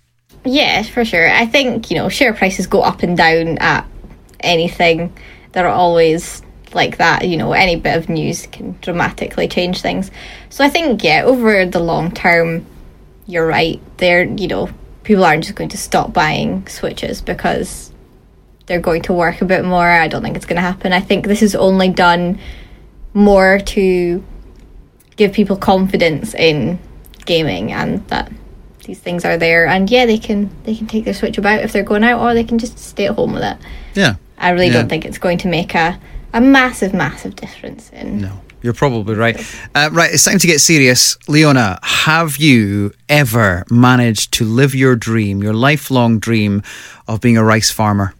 D: Yeah, for sure. I think, you know, share prices go up and down at anything. They're always like that. You know, any bit of news can dramatically change things. So I think, yeah, over the long term, you're right. They're, you know, people aren't just going to stop buying Switches because they're going to work a bit more. I don't think it's going to happen. I think this is only done more to give people confidence in gaming and that these things are there. And yeah, they can they can take their Switch about if they're going out, or they can just stay at home with it.
B: Yeah.
D: I really
B: yeah.
D: don't think it's going to make a, a massive, massive difference in...
B: No, you're probably right. Uh, right, it's time to get serious. Leona, have you ever managed to live your dream, your lifelong dream of being a rice farmer?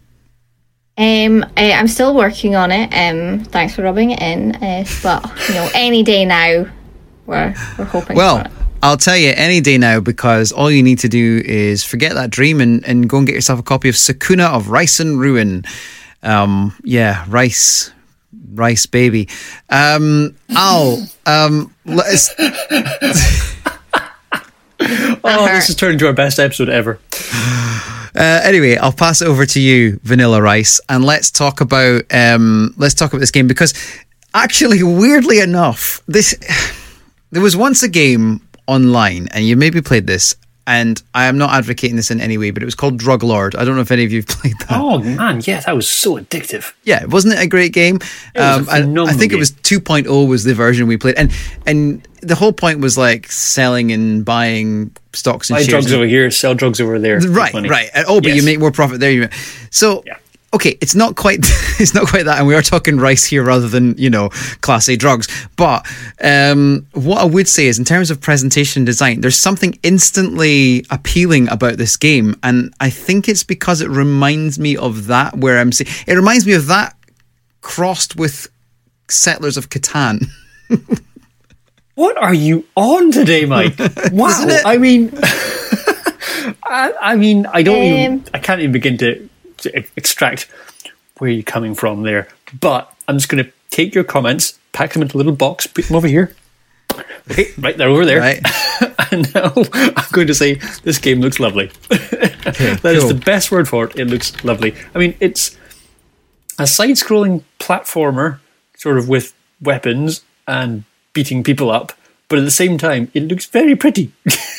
D: Um, I, I'm still working on it. Um, thanks for rubbing it in. Uh, but you know, any day now, we're we're hoping.
B: Well,
D: for it.
B: I'll tell you any day now, because all you need to do is forget that dream and, and go and get yourself a copy of Sakuna of Rice and Ruin. Um, yeah, rice, rice baby. Um, Al, um, let's.
C: Oh, this has turned into our best episode ever.
B: Uh, anyway, I'll pass it over to you, Vanilla Rice, and let's talk about um, let's talk about this game, because actually, weirdly enough, this there was once a game online, and you maybe played this, and I am not advocating this in any way, but it was called Drug Lord. I don't know if any of you have played that.
C: Oh man, yeah, that was so addictive.
B: Yeah, wasn't it a great game?
C: It was
B: um,
C: a phenomenal
B: I think
C: game.
B: it was two point oh was the version we played, and and the whole point was like selling and buying stocks and
C: Buy
B: shares.
C: drugs over here, sell drugs over there.
B: Right,
C: Money.
B: right. Oh, but
C: Yes.
B: you make more profit there. You so
C: Yeah.
B: okay. It's not quite. It's not quite that, and we are talking rice here rather than, you know, class A drugs. But um, what I would say is, in terms of presentation design, there's something instantly appealing about this game, and I think it's because it reminds me of that. Where I'm saying it reminds me of that crossed with Settlers of Catan.
C: What are you on today, Mike? Wow. I mean, I, I mean, I don't even,
D: Um,
C: I can't even begin to, to extract where you're coming from there. But I'm just going to take your comments, pack them into a little box, put them over here. Okay, right, they're over there.
B: Right.
C: And now I'm going to say this game looks lovely.
B: Okay,
C: That is
B: cool.
C: the best word for it. It looks lovely. I mean, it's a side-scrolling platformer, sort of with weapons and beating people up, but at the same time, it looks very pretty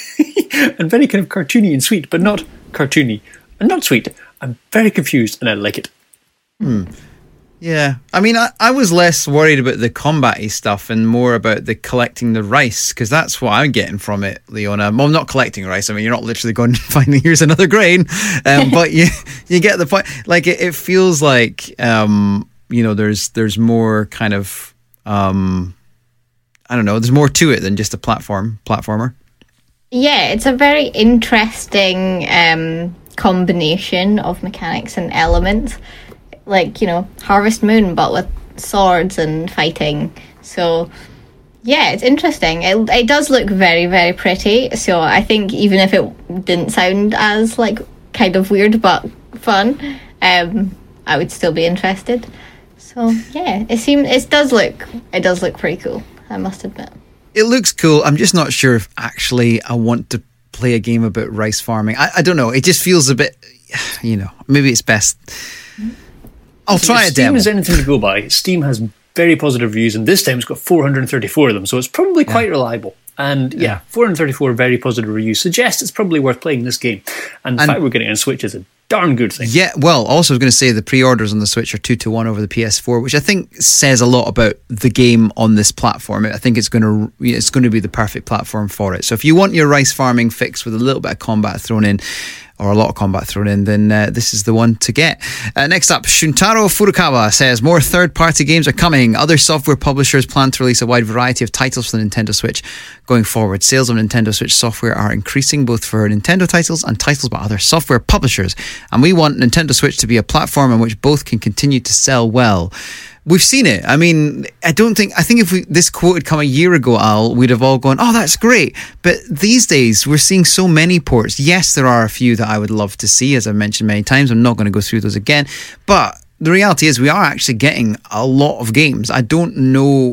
C: and very kind of cartoony and sweet, but not cartoony and not sweet. I'm very confused, and I like it.
B: Hmm. Yeah, I mean, I, I was less worried about the combat-y stuff and more about the collecting the rice, because that's what I'm getting from it, Leona. Well, not collecting rice. I mean, you're not literally going to find, here's another grain, um, but you you get the point. Like, it, it feels like, um, you know, there's there's more kind of, um, I don't know, there's more to it than just a platform platformer.
D: Yeah, it's a very interesting um, combination of mechanics and elements. Like, you know, Harvest Moon, but with swords and fighting. So, yeah, it's interesting. It, it does look very, very pretty. So I think even if it didn't sound as, like, kind of weird but fun, um, I would still be interested. So, yeah, it seems it does look it does look pretty cool, I must admit.
B: It looks cool. I'm just not sure if actually I want to play a game about rice farming. I, I don't know. It just feels a bit, you know, maybe it's best... I'll try
C: if
B: a demo.
C: Steam is anything to go by, Steam has very positive reviews, and this time it's got four hundred thirty-four of them, so it's probably quite yeah. reliable. And yeah, yeah, four hundred thirty-four very positive reviews suggest it's probably worth playing this game. And the and, fact we're getting it on Switch is a darn good thing.
B: Yeah, well, also I was going to say the pre-orders on the Switch are two to one over the P S four, which I think says a lot about the game on this platform. I think it's going to it's going to be the perfect platform for it. So if you want your rice farming fix with a little bit of combat thrown in, or a lot of combat thrown in, then uh, this is the one to get. Uh, next up, Shuntaro Furukawa says, more third-party games are coming. Other software publishers plan to release a wide variety of titles for the Nintendo Switch going forward. Sales of Nintendo Switch software are increasing, both for Nintendo titles and titles by other software publishers. And we want Nintendo Switch to be a platform on which both can continue to sell well. We've seen it. I mean, I don't think, I think if we, this quote had come a year ago, Al, we'd have all gone, oh, that's great. But these days, we're seeing so many ports. Yes, there are a few that I would love to see, as I've mentioned many times. I'm not going to go through those again. But the reality is we are actually getting a lot of games. I don't know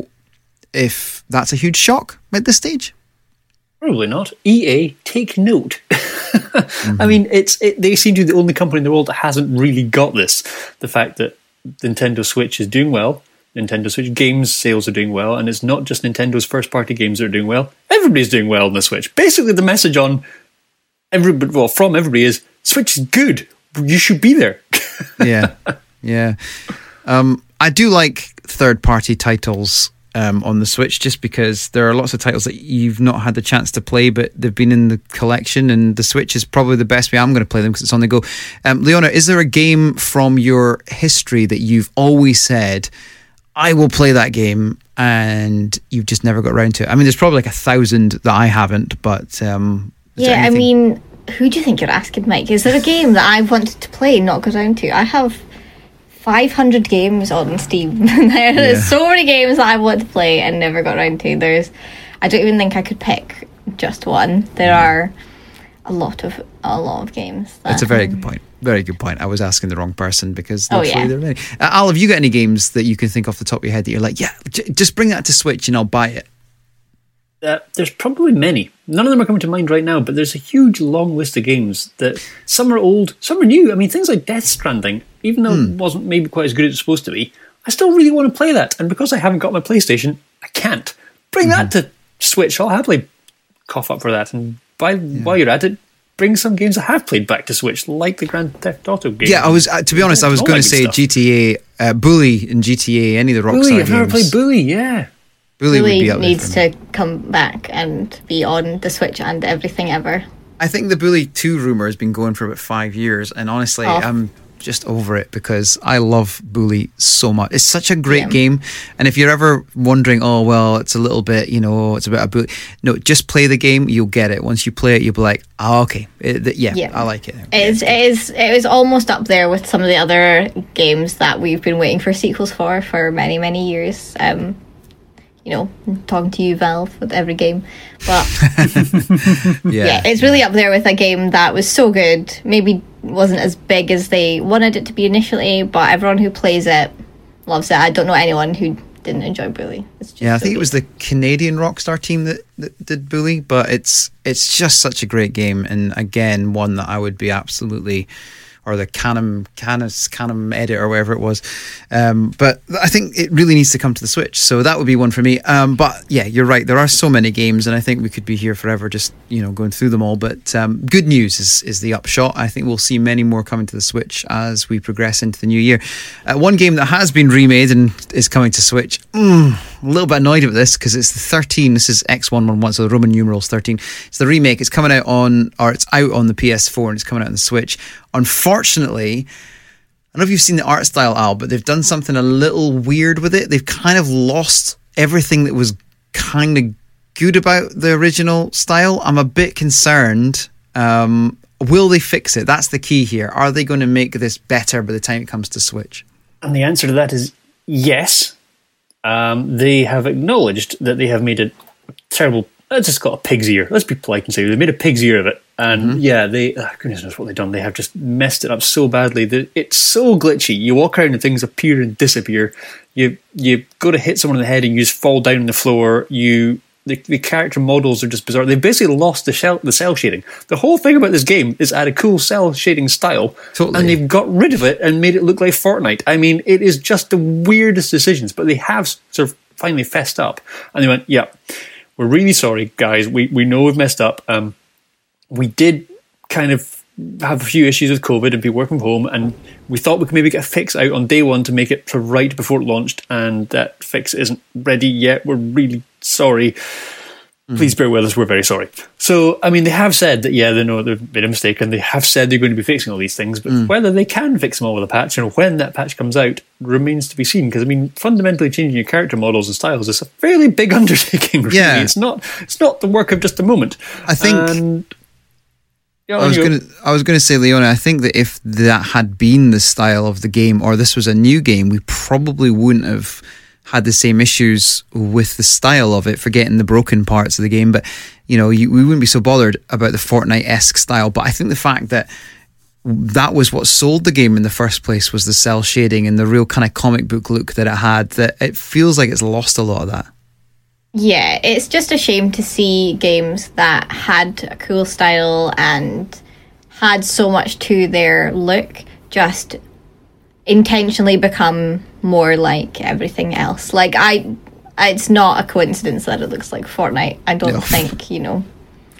B: if that's a huge shock at this stage.
C: Probably not. E A, take note. mm-hmm. I mean, it's it, they seem to be the only company in the world that hasn't really got this. The fact that Nintendo Switch is doing well, Nintendo Switch games sales are doing well, and it's not just Nintendo's first-party games that are doing well. Everybody's doing well on the Switch. Basically, the message on everybody, well, from everybody is Switch is good. You should be there.
B: yeah, yeah. Um, I do like third-party titles um, on the Switch, just because there are lots of titles that you've not had the chance to play, but they've been in the collection, and the Switch is probably the best way I'm going to play them because it's on the go. Um, Leona, is there a game from your history that you've always said, I will play that game, and you've just never got around to it? I mean, there's probably like a thousand that I haven't, but... Um,
D: yeah, I mean, who do you think you're asking, Mike? Is there a game that I've wanted to play and not got around to? I have five hundred games on Steam. There's yeah. so many games that I want to play and never got around to. There's, I don't even think I could pick just one. There mm. are a lot of a lot of games. That,
B: That's a very
D: um,
B: good point. Very good point. I was asking the wrong person because
D: oh,
B: literally
D: yeah.
B: there are many. Uh, Al, have you got any games that you can think off the top of your head that you're like, yeah, j- just bring that to Switch and I'll buy it?
C: Uh, there's probably many. None of them are coming to mind right now, but there's a huge long list of games that some are old, some are new. I mean, things like Death Stranding, even though mm. it wasn't maybe quite as good as it's supposed to be, I still really want to play that. And because I haven't got my PlayStation, I can't. Bring mm-hmm. that to Switch. I'll happily cough up for that. And by, yeah. while you're at it, bring some games I have played back to Switch, like the Grand Theft Auto game.
B: Yeah, I was, uh, to be honest, I was going to say stuff. G T A, uh, Bully in G T A, any of the Rockstar
C: Bully,
B: games.
C: I've never played Bully, yeah.
B: Bully,
D: Bully
B: would be up
D: needs to come back and be on the Switch and everything ever.
B: I think the Bully two rumour has been going for about five years, and honestly, oh. I'm just over it because I love Bully so much. It's such a great yeah. game, and if you're ever wondering, oh, well, it's a little bit, you know, it's about a Bully. No, just play the game, you'll get it. Once you play it, you'll be like, oh, okay, it, the, yeah, yeah, I like it.
D: It is, it is, it was almost up there with some of the other games that we've been waiting for sequels for for many, many years. Um, You know, talking to you, Valve, with every game. But yeah. yeah, it's really up there with a game that was so good. Maybe wasn't as big as they wanted it to be initially, but everyone who plays it loves it. I don't know anyone who didn't enjoy Bully. It's just
B: yeah, I
D: so
B: think
D: good.
B: it was the Canadian Rockstar team that, that did Bully, but it's it's just such a great game, and again, one that I would be absolutely, or the Canem Canis Canem edit or whatever it was. Um, but I think it really needs to come to the Switch. So that would be one for me. Um, but yeah, you're right. There are so many games, and I think we could be here forever just, you know, going through them all. But um, good news is is the upshot. I think we'll see many more coming to the Switch as we progress into the new year. Uh, one game that has been remade and is coming to Switch. Mm, a little bit annoyed with this because it's the thirteen. This is X one one one, so the Roman numerals thirteen. It's the remake. It's coming out on, or it's out on the P S four and it's coming out on the Switch. Unfortunately, I don't know if you've seen the art style, Al, but they've done something a little weird with it. They've kind of lost everything that was kind of good about the original style. I'm a bit concerned. Um, will they fix it? That's the key here. Are they going to make this better by the time it comes to Switch?
C: And the answer to that is yes. Um, they have acknowledged that they have made a terrible... Let's just call it a pig's ear. Let's be polite and say they made a pig's ear of it. And mm-hmm. yeah, they, oh, goodness knows what they've done. They have just messed it up so badly that it's so glitchy. You walk around and things appear and disappear. You you go to hit someone in the head and you just fall down on the floor. You the, the character models are just bizarre. They've basically lost the shell, the cell shading. The whole thing about this game is add a cool cell shading style,
B: totally.
C: And they've got rid of it and made it look like Fortnite. I mean, it is just the weirdest decisions, but they have sort of finally fessed up. And they went, yeah, we're really sorry, guys. We we know we've messed up. Um, we did kind of have a few issues with COVID and people working from home, and we thought we could maybe get a fix out on day one to make it right before it launched, and that fix isn't ready yet. We're really sorry. Please bear with us. We're very sorry. So, I mean, they have said that, yeah, they know they've made a mistake, and they have said they're going to be fixing all these things, but mm. whether they can fix them all with a patch and when that patch comes out remains to be seen. Because, I mean, fundamentally changing your character models and styles is a fairly big undertaking. Really.
B: Yeah.
C: It's not, it's not the work of just a moment.
B: I think...
C: And, yeah,
B: I was going to I was going to say, Leona, I think that if that had been the style of the game, or this was a new game, we probably wouldn't have had the same issues with the style of it, forgetting the broken parts of the game. But, you know, you, we wouldn't be so bothered about the Fortnite-esque style. But I think the fact that that was what sold the game in the first place was the cell shading and the real kind of comic book look that it had, that it feels like it's lost a lot of that.
D: Yeah, it's just a shame to see games that had a cool style and had so much to their look just intentionally become more like everything else. Like, I, it's not a coincidence that it looks like Fortnite. I don't no. think, you know.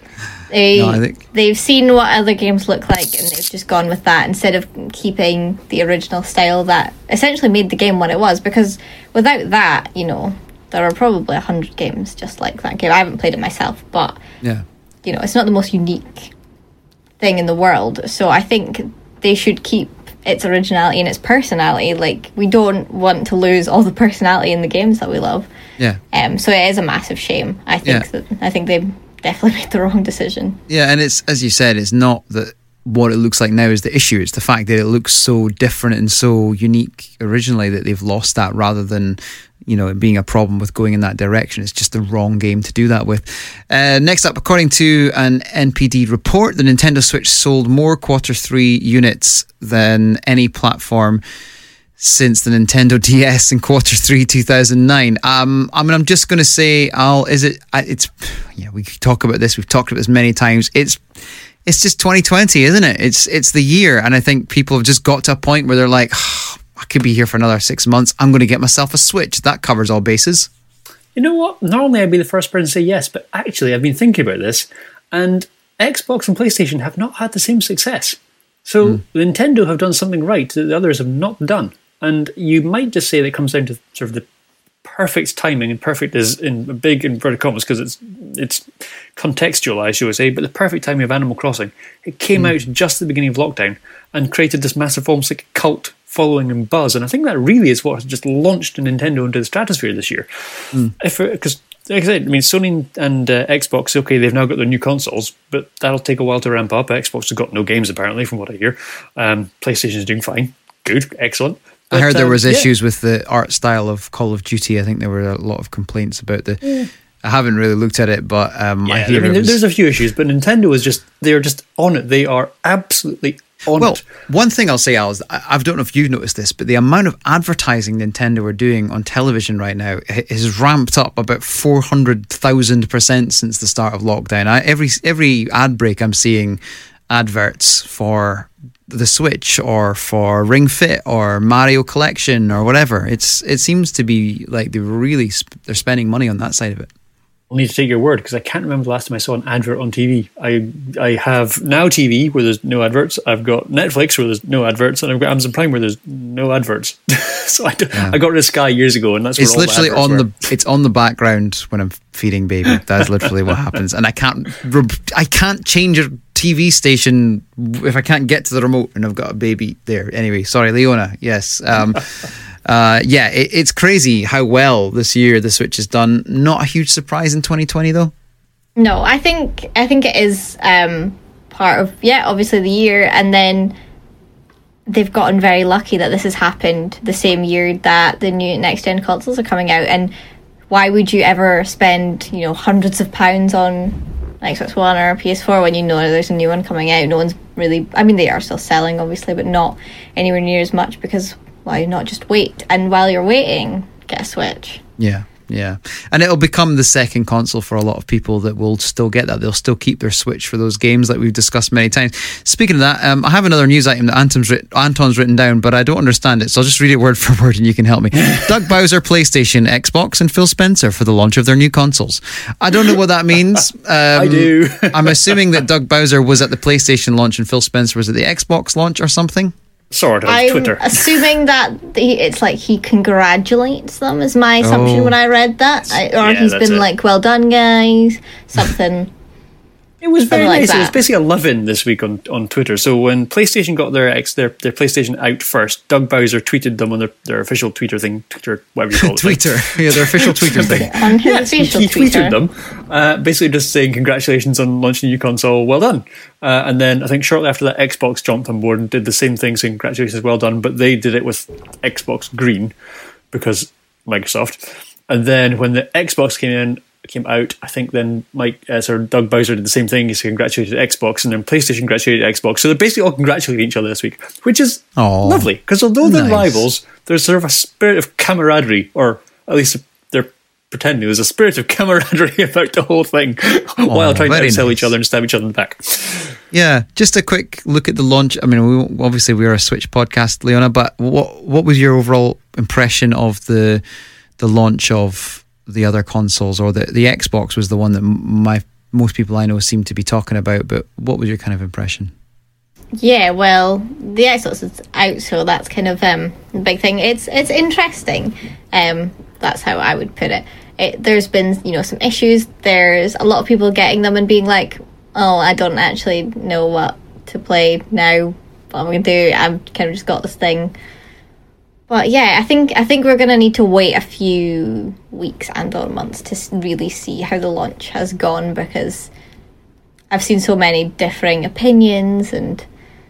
D: They,
B: no, I think...
D: They've seen what other games look like and they've just gone with that instead of keeping the original style that essentially made the game what it was. Because without that, you know, there are probably a hundred games just like that game. I haven't played it myself, but
B: yeah,
D: you know, it's not the most unique thing in the world. So I think they should keep its originality and its personality. Like, we don't want to lose all the personality in the games that we love.
B: Yeah.
D: Um. So it is a massive shame. I think yeah. that I think they definitely made the wrong decision.
B: Yeah, and it's, as you said, it's not that what it looks like now is the issue. It's the fact that it looks so different and so unique originally that they've lost that, rather than, you know, it being a problem with going in that direction. It's just the wrong game to do that with. Uh, next up, according to an N P D report, the Nintendo Switch sold more Quarter three units than any platform since the Nintendo D S in Quarter three two thousand nine. Um, I mean, I'm just going to say, Al, is it? It's yeah. We could talk about this. We've talked about this many times. It's it's just twenty twenty, isn't it? It's it's the year, and I think people have just got to a point where they're like, oh, I could be here for another six months. I'm going to get myself a Switch. That covers all bases.
C: You know what? Normally I'd be the first person to say yes, but actually I've been thinking about this, and Xbox and PlayStation have not had the same success. So mm. Nintendo have done something right that the others have not done. And you might just say that it comes down to sort of the perfect timing, and perfect is in big inverted commas because it's it's contextualized, shall we say, but the perfect timing of Animal Crossing. It came mm. out just at the beginning of lockdown and created this massive, almost like cult following and buzz, and I think that really is what has just launched Nintendo into the stratosphere this year. Mm. If because, like I said, I mean, Sony and uh, Xbox, okay, they've now got their new consoles, but that'll take a while to ramp up. Xbox has got no games apparently, from what I hear. Um, PlayStation's doing fine, good, excellent. But,
B: I heard there was
C: um,
B: issues
C: yeah.
B: with the art style of Call of Duty. I think there were a lot of complaints about the.
C: Yeah.
B: I haven't really looked at it, but um,
C: yeah,
B: I hear
C: I mean,
B: it was,
C: there's a few issues, but Nintendo is just—they're just on it. They are absolutely on
B: well,
C: it.
B: One thing I'll say, Al, is I, I don't know if you've noticed this, but the amount of advertising Nintendo are doing on television right now has ramped up about four hundred thousand percent since the start of lockdown. I, every every ad break, I'm seeing adverts for the Switch or for Ring Fit or Mario Collection or whatever. It's it seems to be like they really sp- they're spending money on that side of it.
C: I'll need to take your word because I can't remember the last time I saw an advert on T V. I I have Now T V where there's no adverts. I've got Netflix where there's no adverts, and I've got Amazon Prime where there's no adverts. so I, yeah. I got rid of Sky years ago, and that's where
B: it's
C: all
B: literally
C: the
B: on
C: were.
B: the it's on the background when I'm feeding baby. That's literally what happens, and I can't I can't change a T V station if I can't get to the remote and I've got a baby there. Anyway, sorry, Leona. Yes. Um, Uh, yeah, it, it's crazy how well this year the Switch has done. Not a huge surprise in twenty twenty though.
D: No, I think I think it is um, part of yeah, obviously the year, and then they've gotten very lucky that this has happened the same year that the new next gen consoles are coming out. And why would you ever spend you know hundreds of pounds on Xbox One or P S four when you know there's a new one coming out? No one's really. I mean, they are still selling obviously, but not anywhere near as much because. Why not just wait? And while you're waiting, get a Switch.
B: Yeah, yeah. And it'll become the second console for a lot of people that will still get that. They'll still keep their Switch for those games like we've discussed many times. Speaking of that, um, I have another news item that Anton's, writ- Anton's written down, but I don't understand it, so I'll just read it word for word and you can help me. Doug Bowser, PlayStation, Xbox, and Phil Spencer for the launch of their new consoles. I don't know what that means. Um,
C: I do.
B: I'm assuming that Doug Bowser was at the PlayStation launch and Phil Spencer was at the Xbox launch or something.
C: Sort of,
D: I'm
C: Twitter.
D: assuming that the, it's like he congratulates them is my assumption
B: Oh.
D: when I read that. I, or
C: Yeah,
D: he's
C: that's
D: been
C: it.
D: like, well done, guys. Something.
C: It was very
D: Something like
C: nice. It was
D: that.
C: basically a love-in this week on, on Twitter. So when PlayStation got their ex their, their PlayStation out first, Doug Bowser tweeted them on their, their official Twitter thing, Twitter, whatever you call it.
B: Twitter. Yeah, their official Twitter thing.
D: On his
C: Yes, he,
D: official
C: he
D: Twitter.
C: tweeted them, uh, basically just saying congratulations on launching a new console, well done. Uh, and then I think shortly after that, Xbox jumped on board and did the same thing, saying congratulations, well done, but they did it with Xbox Green because Microsoft. And then when the Xbox came in, came out, I think then Mike, uh, sorry, Doug Bowser did the same thing. He congratulated Xbox, and then PlayStation congratulated Xbox. So they're basically all congratulating each other this week, which is
B: Aw,
C: lovely. Because although they're
B: nice.
C: rivals, there's sort of a spirit of camaraderie, or at least they're pretending there's a spirit of camaraderie about the whole thing, while trying to
B: very
C: outsell
B: nice.
C: each other and stab each other in the back.
B: Yeah, just a quick look at the launch. I mean, we, obviously we're a Switch podcast, Leona, but what what was your overall impression of the the launch of the other consoles? Or the, the Xbox was the one that my most people I know seem to be talking about, but what was your kind of impression?
D: Yeah, well, the Xbox is out, so that's kind of um, the big thing. It's it's interesting. Um, that's how I would put it. it. There's been, you know, some issues. There's a lot of people getting them and being like, "Oh, I don't actually know what to play now. What am I going to do? I've kind of just got this thing." But yeah, I think I think we're going to need to wait a few weeks and or months to s- really see how the launch has gone, because I've seen so many differing opinions and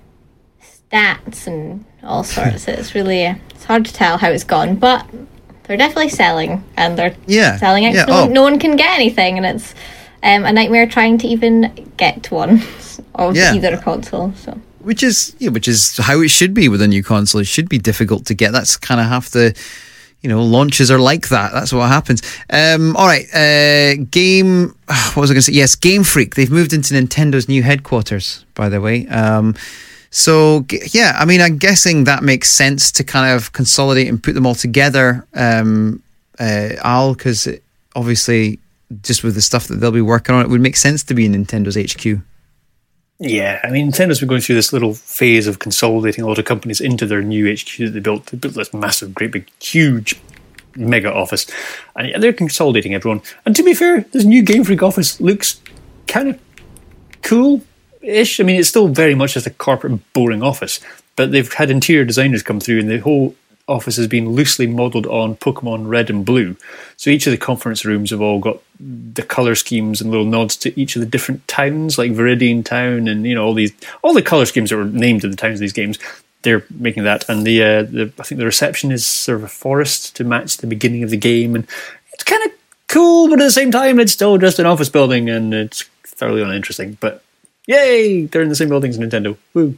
D: stats and all sorts. It's really uh, it's hard to tell how it's gone, but they're definitely selling, and they're
B: Yeah,
D: selling it.
B: yeah,
D: No,
B: oh.
D: no one can get anything, and it's um, a nightmare trying to even get one of
B: Yeah.
D: either console. So.
B: Which is yeah, which is how it should be with a new console. It should be difficult to get. That's kind of half the, you know, launches are like that. That's what happens. Um, all right, uh, game. What was I going to say? Yes, Game Freak. They've moved into Nintendo's new headquarters, by the way. Um, so g- yeah, I mean, I'm guessing that makes sense to kind of consolidate and put them all together. Um, uh, Al, because obviously, just with the stuff that they'll be working on, it would make sense to be in Nintendo's H Q.
C: Yeah, I mean, Nintendo's been going through this little phase of consolidating a lot of companies into their new H Q that they built. They built this massive, great big, huge, mega office. And yeah, they're consolidating everyone. And to be fair, this new Game Freak office looks kind of cool-ish. I mean, it's still very much just a corporate, boring office. But they've had interior designers come through, and the whole office has been loosely modelled on Pokemon Red and Blue. So each of the conference rooms have all got the colour schemes and little nods to each of the different towns, like Viridian Town, and you know all these all the colour schemes that were named to the towns of these games. They're making that, and the, uh, the I think the reception is sort of a forest to match the beginning of the game, and it's kind of cool, but at the same time, it's still just an office building, and it's thoroughly uninteresting. But yay, they're in the same building as Nintendo. Woo!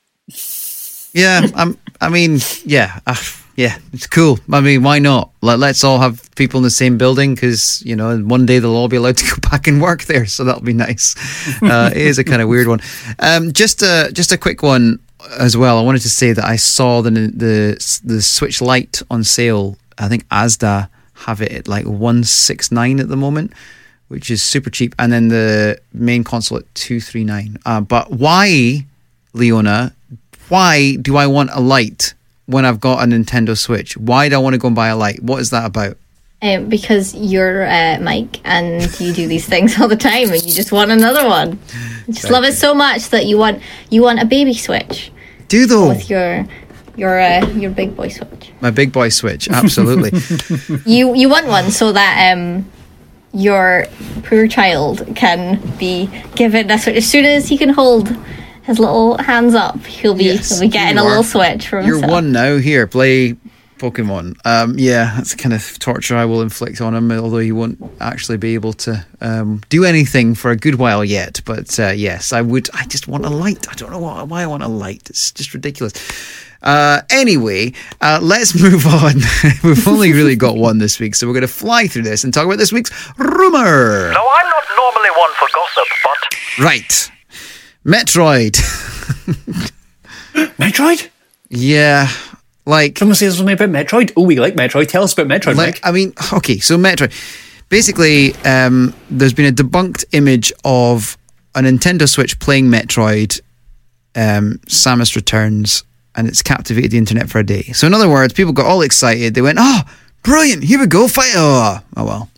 B: Yeah, um, I mean, yeah, uh, yeah, it's cool. I mean, why not? Let, let's all have people in the same building, because, you know, one day they'll all be allowed to go back and work there, so that'll be nice. Uh, it is a kind of weird one. Um, just a just a quick one. as well, I wanted to say that I saw the the the Switch Lite on sale. I think Asda have it at like one sixty-nine at the moment, which is super cheap, and then the main console at two thirty-nine. Uh, but why, Leona? Why do I want a Lite when I've got a Nintendo Switch? Why do I want to go and buy a Lite? What is that about?
D: Um, because you're uh, Mike, and you do these things all the time, and you just want another one. You just love it so much that you want you want a baby Switch.
B: Do though
D: with your your uh, your big boy Switch.
B: My big boy Switch, absolutely.
D: you you want one so that um your poor child can be given a Switch as soon as he can hold his little hands up. He'll be
B: Yes,
D: he'll be getting a
B: you
D: little
B: are.
D: Switch for
B: You're
D: himself.
B: one now. Here, play Pokemon. Um, yeah, that's the kind of torture I will inflict on him, although he won't actually be able to um, do anything for a good while yet. But uh, yes, I would. I just want a Lite. I don't know why, why I want a Lite. It's just ridiculous. Uh, anyway, uh, let's move on. We've only really got one this week, so we're going to fly through this and talk about this week's rumour.
A: Now, I'm not normally one for gossip, but
B: Right. Metroid.
C: Metroid?
B: Yeah. Like,
C: Someone says something about Metroid. Oh, we like Metroid. Tell us about Metroid,
B: like
C: Mike.
B: I mean, okay, so Metroid. Basically, um, there's been a debunked image of a Nintendo Switch playing Metroid, um, Samus Returns, and it's captivated the internet for a day. So in other words, people got all excited. They went, oh, brilliant, here we go, fight. Oh, oh well.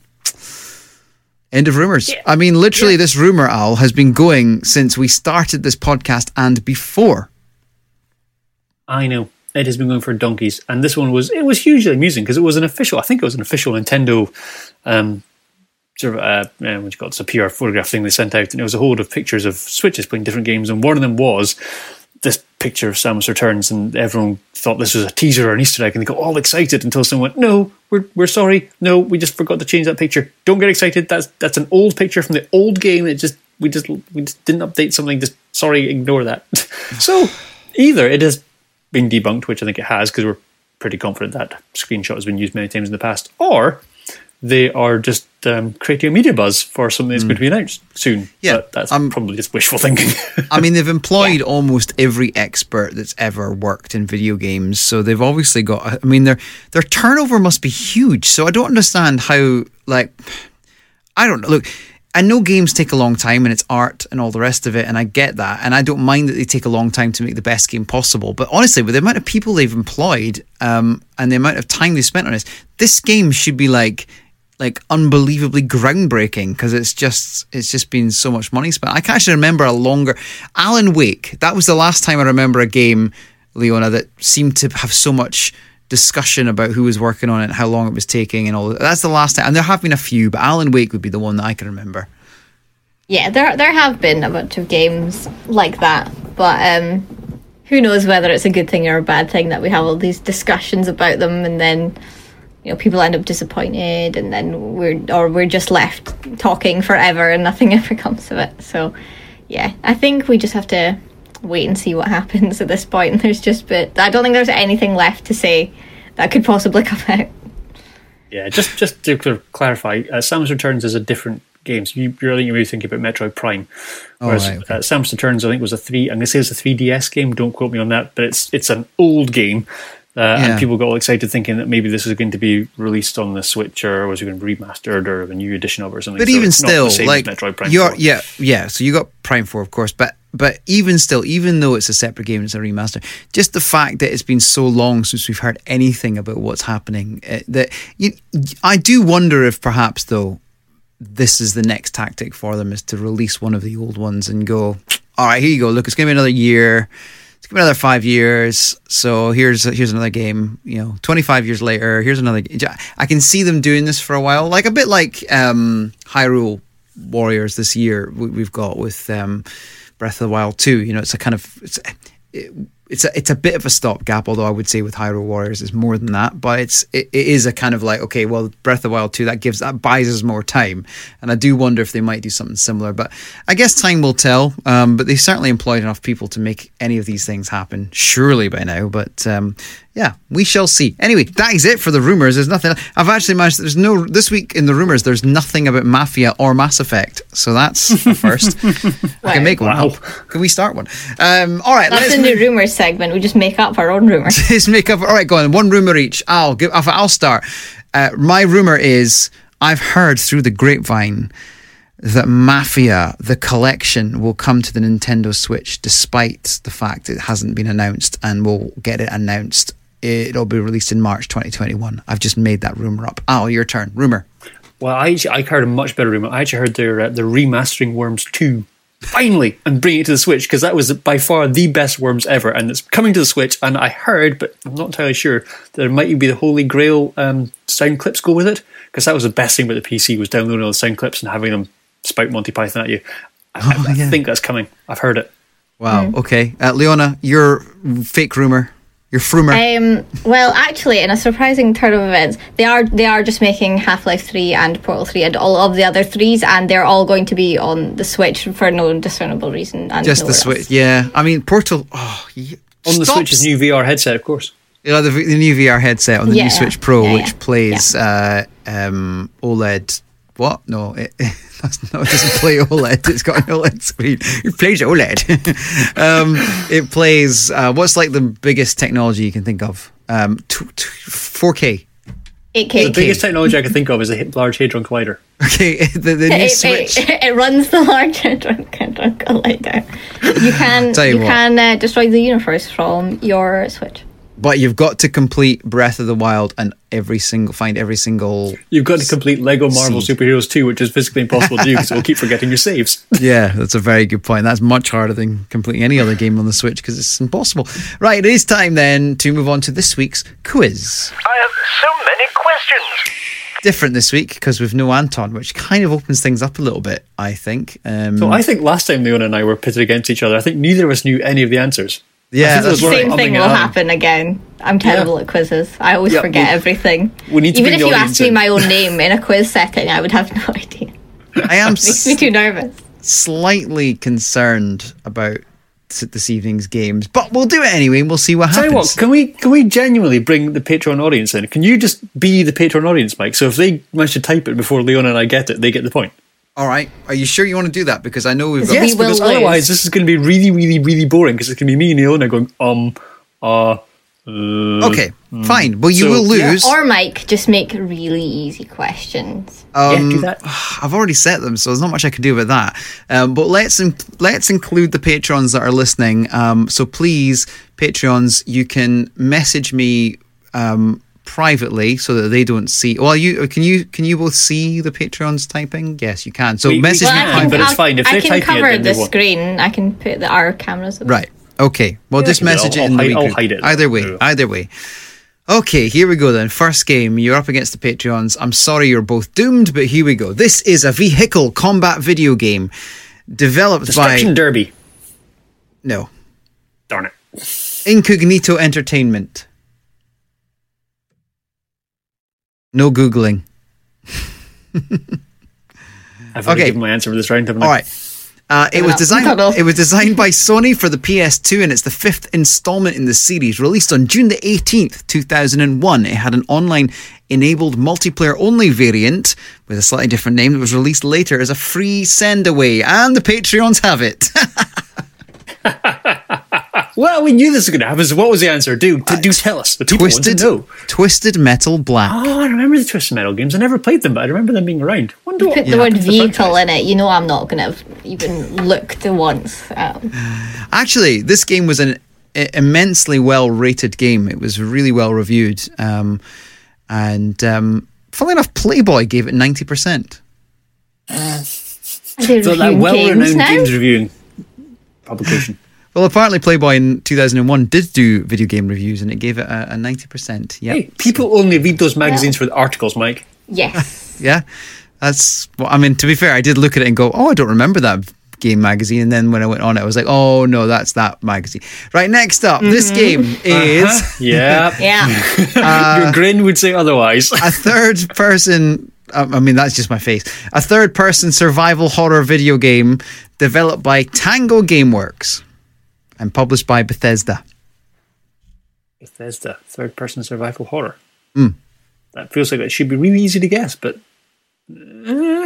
B: End of rumours.
C: Yeah.
B: I mean, literally,
C: Yeah.
B: this rumour, Al, has been going since we started this podcast and before.
C: I know. It has been going for donkeys. And this one was, it was hugely amusing because it was an official, I think it was an official Nintendo, um, sort of, uh, uh, what do you call it? It's a P R photograph thing they sent out. And it was a whole load of pictures of Switches playing different games. And one of them was this picture of Samus Returns. And everyone thought this was a teaser or an Easter egg. And they got all excited until someone went, no, we're we're sorry. No, we just forgot to change that picture. Don't get excited. That's that's an old picture from the old game. It just, we just, we just didn't update something. Just, sorry, ignore that. So either it is been debunked, which I think it has, because we're pretty confident that screenshot has been used many times in the past, or they are just um, creating a media buzz for something that's mm. going to be announced soon.
B: Yeah,
C: but that's
B: um,
C: probably just wishful thinking.
B: I mean, they've employed yeah. almost every expert that's ever worked in video games, so they've obviously got. I mean, their their turnover must be huge. So I don't understand how, like, I don't know. Look, I know games take a long time and it's art and all the rest of it, and I get that, and I don't mind that they take a long time to make the best game possible. But honestly, with the amount of people they've employed um, and the amount of time they spent on this, this game should be like like unbelievably groundbreaking because it's just it's just been so much money spent. I can actually remember a longer Alan Wake. That was the last time I remember a game, Leona, that seemed to have so much discussion about who was working on it, how long it was taking, and all that. That's the last time, and there have been a few, but Alan Wake would be the one that I can remember.
D: Yeah, there there have been a bunch of games like that, but um, who knows whether it's a good thing or a bad thing that we have all these discussions about them, and then you know people end up disappointed, and then we're or we're just left talking forever and nothing ever comes of it. So yeah, I think we just have to wait and see what happens at this point. There's just but I don't think there's anything left to say that could possibly come out.
C: Yeah, just just to clarify, uh, Samus Returns is a different game. So you, you're maybe thinking about Metroid Prime, whereas
B: oh, right, okay.
C: uh, Samus Returns I think was a three. I'm going to say it's a three D S game. Don't quote me on that, but it's it's an old game. Uh, yeah. And people got all excited thinking that maybe this was going to be released on the Switch, or was it going to be remastered, or a new edition of it or something.
B: But
C: so
B: even
C: it's
B: still,
C: not the same
B: like
C: as Metroid Prime
B: you're,
C: four.
B: yeah, yeah. So you got Prime Four, of course, but but even still, even though it's a separate game, it's a remaster. Just the fact that it's been so long since we've heard anything about what's happening, uh, that you, I do wonder if perhaps though this is the next tactic for them, is to release one of the old ones and go, all right, here you go. Look, it's going to be another year. It's going to be another five years. So here's here's another game. You know, twenty-five years later, here's another. I can see them doing this for a while, like a bit like um, Hyrule Warriors this year. We've got with um, Breath of the Wild two. You know, it's a kind of it's it, it's a it's a bit of a stopgap, although I would say with Hyrule Warriors it's more than that. But it's it, it is a kind of like, okay, well, Breath of the Wild two, that gives that buys us more time, and I do wonder if they might do something similar. But I guess time will tell. Um, but they certainly employed enough people to make any of these things happen, surely by now. But um, yeah, we shall see. Anyway, that is it for the rumors. There's nothing. I've actually managed. There's no this week in the rumors. There's nothing about Mafia or Mass Effect, so that's a first. I can make one.
C: Wow.
B: Can we start one? Um, all right,
D: That's
B: let's
D: the new rumors segment. We just make up our own rumors.
B: Let's make up. All right, go on. One rumor each. I'll give. I'll start. Uh, my rumor is I've heard through the grapevine that Mafia, the collection, will come to the Nintendo Switch, despite the fact it hasn't been announced, and we'll get it announced. It'll be released in March twenty twenty-one. I've just made that rumor up. Al, your turn. Rumor.
C: Well, I actually, I heard a much better rumor. I actually heard they're uh, they're remastering Worms two. Finally, and bring it to the Switch, because that was by far the best Worms ever, and it's coming to the Switch. And I heard, but I'm not entirely sure, that there might be the Holy Grail um, sound clips go with it, because that was the best thing about the P C, was downloading all the sound clips and having them spout Monty Python at you. I,
B: Oh,
C: I, I
B: yeah.
C: think that's coming. I've heard it.
B: Wow. Okay, uh, Leona, your fake rumor. Your frumer.
D: Um, well, actually, in a surprising turn of events, they are they are just making Half-Life three and Portal three and all of the other threes, and they're all going to be on the Switch for no discernible reason. And
B: Just the
D: nowhere
B: Switch.
D: else.
B: Yeah. I mean, Portal. Oh, yeah.
C: On the
B: Stop
C: Switch's new V R headset, of course.
B: Yeah, the, the new V R headset on the
D: Yeah,
B: new Switch Pro,
D: yeah,
B: which
D: yeah,
B: plays uh, um, OLED. What? No, it, that's not, it doesn't play OLED. It's got an OLED screen. It plays OLED. um, it plays. Uh, what's like the biggest technology you can think of? Um, t- t- four K.
D: eight K.
C: The biggest technology I can think of is a H- Large Hadron Collider.
B: Okay, the, the new
D: It,
B: Switch.
D: it, it runs the Large Hadron Collider. You can
B: Tell you
D: you
B: what.
D: can uh, destroy the universe from your Switch.
B: But you've got to complete Breath of the Wild and every single find every single.
C: You've got to complete Lego Marvel
B: Seed.
C: Superheroes two, which is physically impossible to do because we'll keep forgetting your saves.
B: Yeah, that's a very good point. That's much harder than completing any other game on the Switch because it's impossible. Right, it is time then to move on to this week's quiz.
A: I have so many questions.
B: Different this week because we've no Anton, which kind of opens things up a little bit, I think. Um,
C: So I think last time Leona and I were pitted against each other, I think neither of us knew any of the answers.
B: yeah,
C: I think
B: that's
C: there was
B: right.
D: Same
C: umming
D: thing
C: and
D: will
C: ahhing.
D: happen again. I'm terrible at quizzes. I always
C: Yeah,
D: forget
C: we-
D: everything.
C: we need to
D: Even
C: bring
D: if
C: the
D: you
C: audience
D: asked me
C: in.
D: my own name in a quiz setting, I would have no idea.
B: I am
D: Makes me
B: s-
D: too nervous.
B: slightly concerned about t- this evening's games, but we'll do it anyway and we'll see what
C: Tell you
B: happens.
C: what, can we can we genuinely bring the Patreon audience in? Can you just be the Patreon audience, Mike? So if they manage to type it before Leona and I get it, they get the point.
B: All right, are you sure you want to do that? Because I know we've got.
D: Yeah.
C: Yes,
D: will
C: because
D: lose.
C: otherwise this is going to be really, really, really boring because it's going to be me and Leona going, um, uh, uh
B: Okay, fine. Well, you
C: So,
B: will
C: yeah.
B: lose.
D: Or Mike, just make really easy questions.
C: yeah,
B: Um,
C: do that.
B: I've already set them, so there's not much I can do about that. Um, but let's in- let's include the Patreons that are listening. Um, so please, Patreons, you can message me um, privately so that they don't see. Well, you can you can you both see the Patreons typing? Yes, you can. So
C: We- we
B: message
C: can,
B: me
D: I can,
B: privately.
C: but it's fine. If
D: I
C: they're
D: can
C: typing it,
D: cover
C: then they
D: the
C: won't.
D: screen. I can put the, our cameras up.
B: Right. Okay. Well, just
C: I can do it.
B: message
C: I'll-
B: it in
C: I'll
B: the
C: hide-
B: wee
C: I'll
B: group.
C: hide it.
B: Either way.
C: Yeah.
B: Either way. Okay, here we go then. First game. You're up against the Patreons. I'm sorry you're both doomed, but here we go. This is a vehicle combat video game developed
C: Destruction
B: by
C: Derby.
B: no
C: Darn it.
B: Incognito Entertainment. No googling.
C: I've already
B: Okay.
C: given my answer for this round, haven't I?
B: All right. Uh, it was
D: up.
B: designed.
D: Tunnel.
B: It was designed by Sony for the P S two, and it's the fifth installment in the series. Released on June the eighteenth, two thousand one. It had an online-enabled multiplayer-only variant with a slightly different name that was released later as a free send-away, and the Patreons have it.
C: Well, we knew this was going to happen, so what was the answer? Do, do tell us. The people want to
B: Twisted,
C: know.
B: Twisted Metal Black.
C: Oh, I remember the Twisted Metal games. I never played them, but I remember them being around. Wonder what
D: Put the
B: Yeah.
D: word
C: happened to the
D: vehicle
C: franchise.
D: in it. You know I'm not going to have even looked once. Um,
B: Actually, this game was an i- immensely well-rated game. It was really well reviewed, um, and um, funnily enough, Playboy gave it ninety percent.
D: are they
C: So that
D: reviewing
C: well-renowned
D: games now?
C: games reviewing publication.
B: Well, apparently Playboy in two thousand one did do video game reviews, and it gave it a, a ninety percent. Yeah,
C: Hey, people only read those magazines for the articles, Mike.
D: Yes.
B: yeah, that's. Well, I mean, to be fair, I did look at it and go, "Oh, I don't remember that game magazine, and then when I went on it, I was like, oh no, that's that magazine. Right, next up, mm-hmm. this game is
C: uh-huh. yeah,
D: yeah.
C: uh, Your grin would say otherwise.
B: A third person. I mean, that's just my face. A third person survival horror video game developed by Tango Gameworks and published by Bethesda.
C: Bethesda, third person survival horror.
B: Mm.
C: That feels like it should be really easy to guess, but. Uh,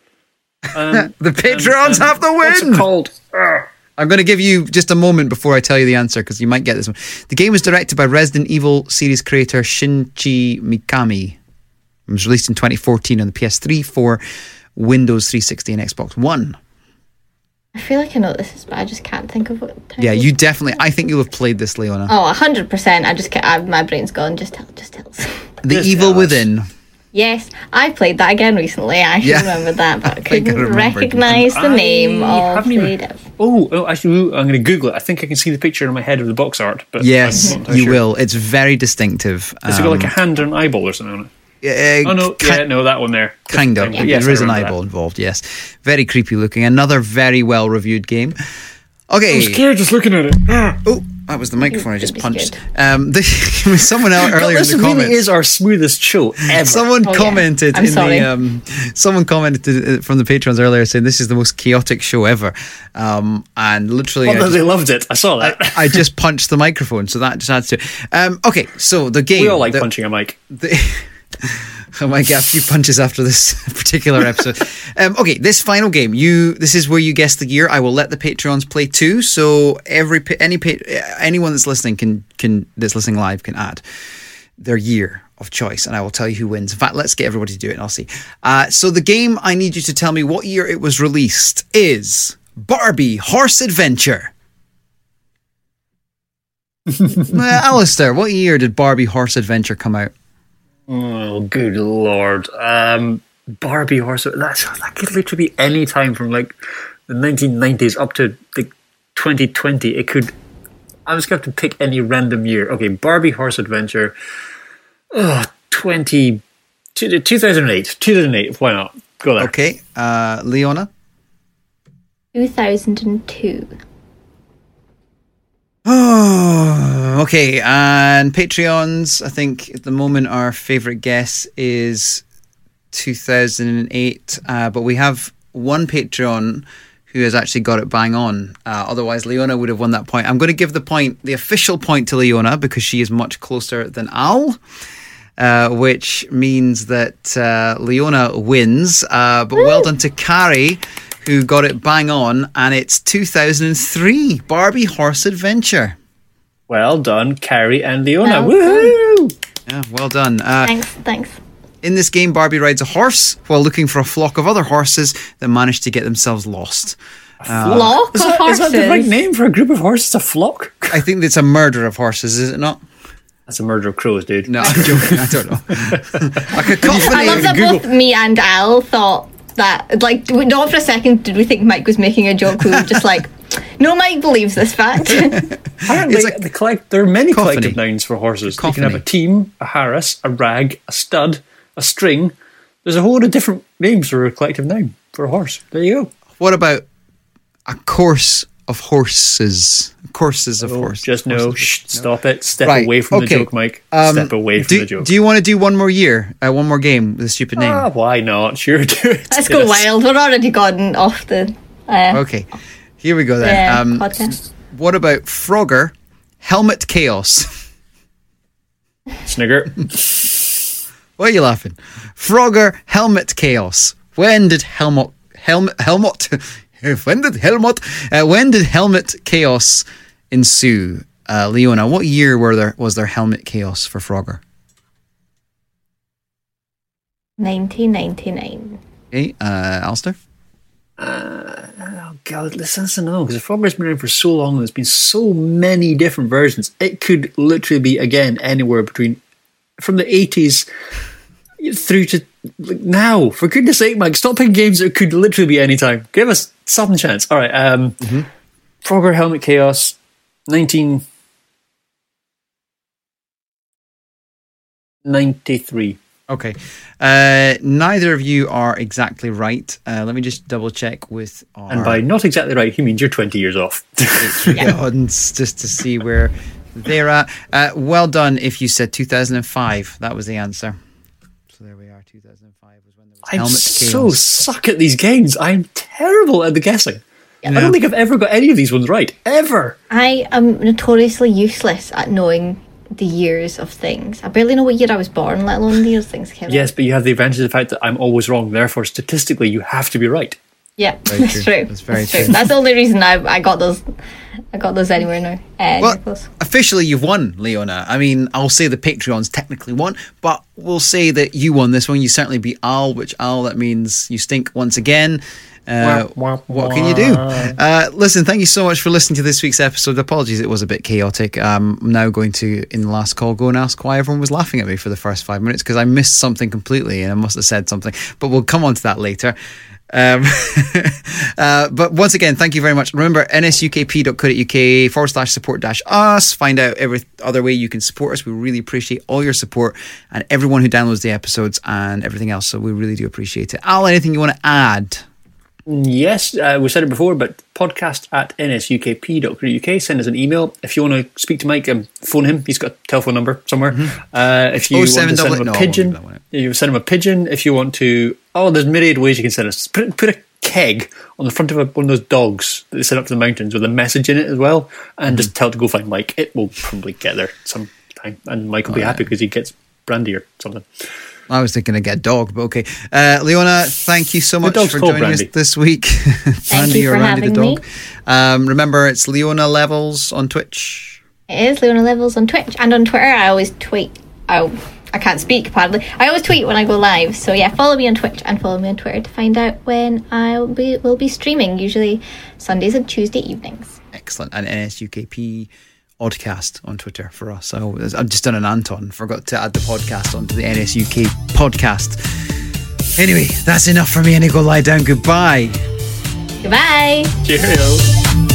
C: um,
B: the Patreons
C: um, um,
B: have the win!
C: What's it called? Uh.
B: I'm going to give you just a moment before I tell you the answer, because you might get this one. The game was directed by Resident Evil series creator Shinji Mikami. It was released in twenty fourteen on the P S three, four, Windows three sixty, and Xbox One.
D: I feel like I know this is, but I just can't think of what.
B: Yeah, you definitely. I think you'll have played this, Leona.
D: Oh, a hundred percent. I just can't. I, my brain's gone. Just tell. Just tell us.
B: The
C: Just
B: Evil Within.
D: Yes, I played that again recently. I should
B: Yeah.
D: remember that, but I
B: I think I
D: couldn't
B: remembered.
D: recognise the
C: I
D: name of
C: haven't
D: the.
C: even-
D: dev-
C: Oh, oh, actually, I'm going to Google it. I think I can see the picture in my head of the box art. But
B: Yes,
C: I'm not entirely
B: you
C: sure.
B: will. It's very distinctive.
C: Has it got like a
B: Um,
C: hand or an eyeball or something on it?
B: uh,
C: Oh, no,
B: ki-
C: yeah, no, that one there.
B: Kind of.
C: Yeah. Yes,
B: there
C: I
B: is an
C: remember
B: eyeball
C: that.
B: involved, yes. Very creepy looking. Another very well reviewed game. Okay.
C: I'm scared just looking at it.
B: Oh, that was the microphone I just
D: Don't be
B: punched.
D: scared.
B: Um, this, someone else earlier
C: this
B: in the
C: really
B: comments.
C: is our smoothest show ever.
B: Someone
D: Oh, yeah.
B: commented
D: I'm
B: in
D: sorry.
B: the um, someone commented uh, from the patrons earlier saying this is the most chaotic show ever, um, and literally
C: Oh,
B: I
C: no,
B: just,
C: they loved it. I saw that.
B: I just punched the microphone, so that just adds to it. Um, okay, so the game
C: we all like
B: the,
C: punching a mic.
B: the, I might get a few punches after this particular episode. Um, okay, this final game, you this is where you guess the year. I will let the Patreons play too, so every pa- any pa- anyone that's listening can can that's listening live can add their year of choice, and I will tell you who wins. In fact, let's get everybody to do it, and I'll see. Uh, so the game I need you to tell me what year it was released is Barbie Horse Adventure. uh, Alistair, what year did Barbie Horse Adventure come out?
C: Oh, good lord. Um, Barbie horse. That's, that could literally be any time from like the nineteen nineties up to like twenty twenty. It could. I'm just going to have to pick any random year. Okay, Barbie Horse Adventure. Oh, twenty. two thousand eight. two thousand eight. Why not? Go there.
B: Okay, uh, Leona?
D: two thousand two.
B: Oh, okay. And Patreons, I think at the moment our favourite guess is two thousand eight. Uh, but we have one Patreon who has actually got it bang on. Uh, otherwise, Leona would have won that point. I'm going to give the point, the official point to Leona because she is much closer than Al. Uh, which means that uh, Leona wins. Uh, but well done to Carrie, who got it bang on, and it's two thousand three, Barbie Horse Adventure.
C: Well done, Carrie and Leona.
D: Well
C: Woohoo!
B: Yeah, well done. Uh,
D: Thanks, thanks.
B: in this game, Barbie rides a horse while looking for a flock of other horses that manage to get themselves lost.
D: Flock
C: Is
D: of
C: that, is
D: horses.
C: that the right name for a group of horses? A flock?
B: I think it's a murder of horses, is it not?
C: That's a murder of crows, dude.
B: No, I'm joking. I don't know. A cacophony.
D: I love that
C: Google.
D: both me and Al thought that, like, d- not for a second did we think Mike was making a joke. We were just like, no, Mike believes this fact.
C: Apparently,
B: It's like
C: the collect, there are many
B: cacophony.
C: collective nouns for horses. You can have a
B: Cacophony.
C: team, a harris, a rag, a stud, a string. There's a whole lot of different names for a collective noun for a horse. There you go.
B: What about a course of horses? Courses of
C: Oh,
B: horses.
C: just no,
B: Horses.
C: shh, stop it. Step
B: Right,
C: away from
B: okay.
C: the joke, Mike.
B: Um,
C: Step away from
B: do,
C: the joke.
B: Do you want to do one more year? Uh, one more game with a stupid name?
C: Ah, why not? Sure, do it.
D: Let's go
C: Yes.
D: wild. We're already gone off the uh,
B: Okay, here we go then.
D: uh,
B: Um,
D: podcast.
B: what about Frogger Helmet Chaos?
C: Snigger.
B: Why are you laughing? Frogger Helmet Chaos. When did Helmut Helmet Helmut when did Helmut uh, when did Helmet Chaos ensue? Uh, Leona, what year were there was there Helmet Chaos for Frogger?
D: nineteen ninety-nine.
B: Okay, uh, Alistair?
C: Oh, God, listen to know, because the Frogger's been around for so long and there's been so many different versions. It could literally be, again, anywhere between, from the eighties through to like, now. For goodness sake, Mike, stop picking games that could literally be any time. Give us some chance. All right, um,
B: Mm-hmm.
C: Frogger Helmet Chaos, nineteen ninety-three.
B: Okay. Uh, neither of you are exactly right. Uh, let me just double check with our
C: And by not exactly right, he means you're twenty years off.
B: odds just to see where they're at. Uh, well done if you said two thousand five. That was the answer. So there we are. two thousand five was when there was
C: I'm
B: Helmet
C: so
B: Chaos.
C: suck at these games. I'm terrible at the guessing. I
B: Yeah.
C: don't think I've ever got any of these ones right. Ever.
D: I am notoriously useless at knowing the years of things. I barely know what year I was born, let alone the years things came out.
C: Yes, but you have the advantage of the fact that I'm always wrong. Therefore, statistically, you have to be right.
D: Yeah,
B: Very
D: that's
B: true.
D: true.
B: That's very
D: true.
B: true.
D: That's the only reason I I got those. I got those anywhere now. Uh,
B: Well,
D: Nicholas.
B: officially you've won, Leona. I mean, I'll say the Patreons technically won, but we'll say that you won this one. You certainly beat Al, which Al, that means you stink once again. Uh,
C: Wah, wah,
B: what can you do?
C: wah.
B: Uh, listen, thank you so much for listening to this week's episode. Apologies, it was a bit chaotic. Um, I'm now going to, in the last call, go and ask why everyone was laughing at me for the first five minutes because I missed something completely and I must have said something. But we'll come on to that later. Um, uh, but once again, thank you very much. Remember, nsukp.co.uk forward slash support dash us. Find out every other way you can support us. We really appreciate all your support and everyone who downloads the episodes and everything else. So we really do appreciate it. Al, anything you want to add?
C: Yes, uh, we said it before, but podcast at nsukp.co.uk. Send us an email. If you want to speak to Mike, um, phone him. He's got a telephone number somewhere. Uh, if you
B: Oh,
C: want to
B: seven
C: send
B: double-
C: him a
B: no, I won't
C: pigeon,
B: give that one out.
C: you send him a pigeon. If you want to, oh, there's myriad ways you can send us. Put, put a keg on the front of a, one of those dogs that they send up to the mountains with a message in it as well, and just tell it to go find Mike. It will probably get there sometime, and Mike will be happy because he gets brandy or something.
B: I was thinking I'd get a dog, but okay. Uh, Leona, thank you so much
C: dog's
B: for
C: called
B: joining
C: Brandy.
B: us this week. Brandy
D: you
B: or
D: for
B: Randy the
D: having
B: dog. Um, remember, it's Leona Levels on Twitch.
D: It is Leona Levels on Twitch and on Twitter. I always tweet. Oh, I can't speak. Pardon. I always tweet when I go live. So yeah, follow me on Twitch and follow me on Twitter to find out when I will be will be streaming. Usually Sundays and Tuesday evenings.
B: Excellent. And N S U K P Oddcast on Twitter for us. So I've just done an Anton. Forgot to add the podcast onto the N S U K podcast. Anyway, that's enough for me. I need to go lie down. Goodbye.
D: Goodbye.
C: Cheerio.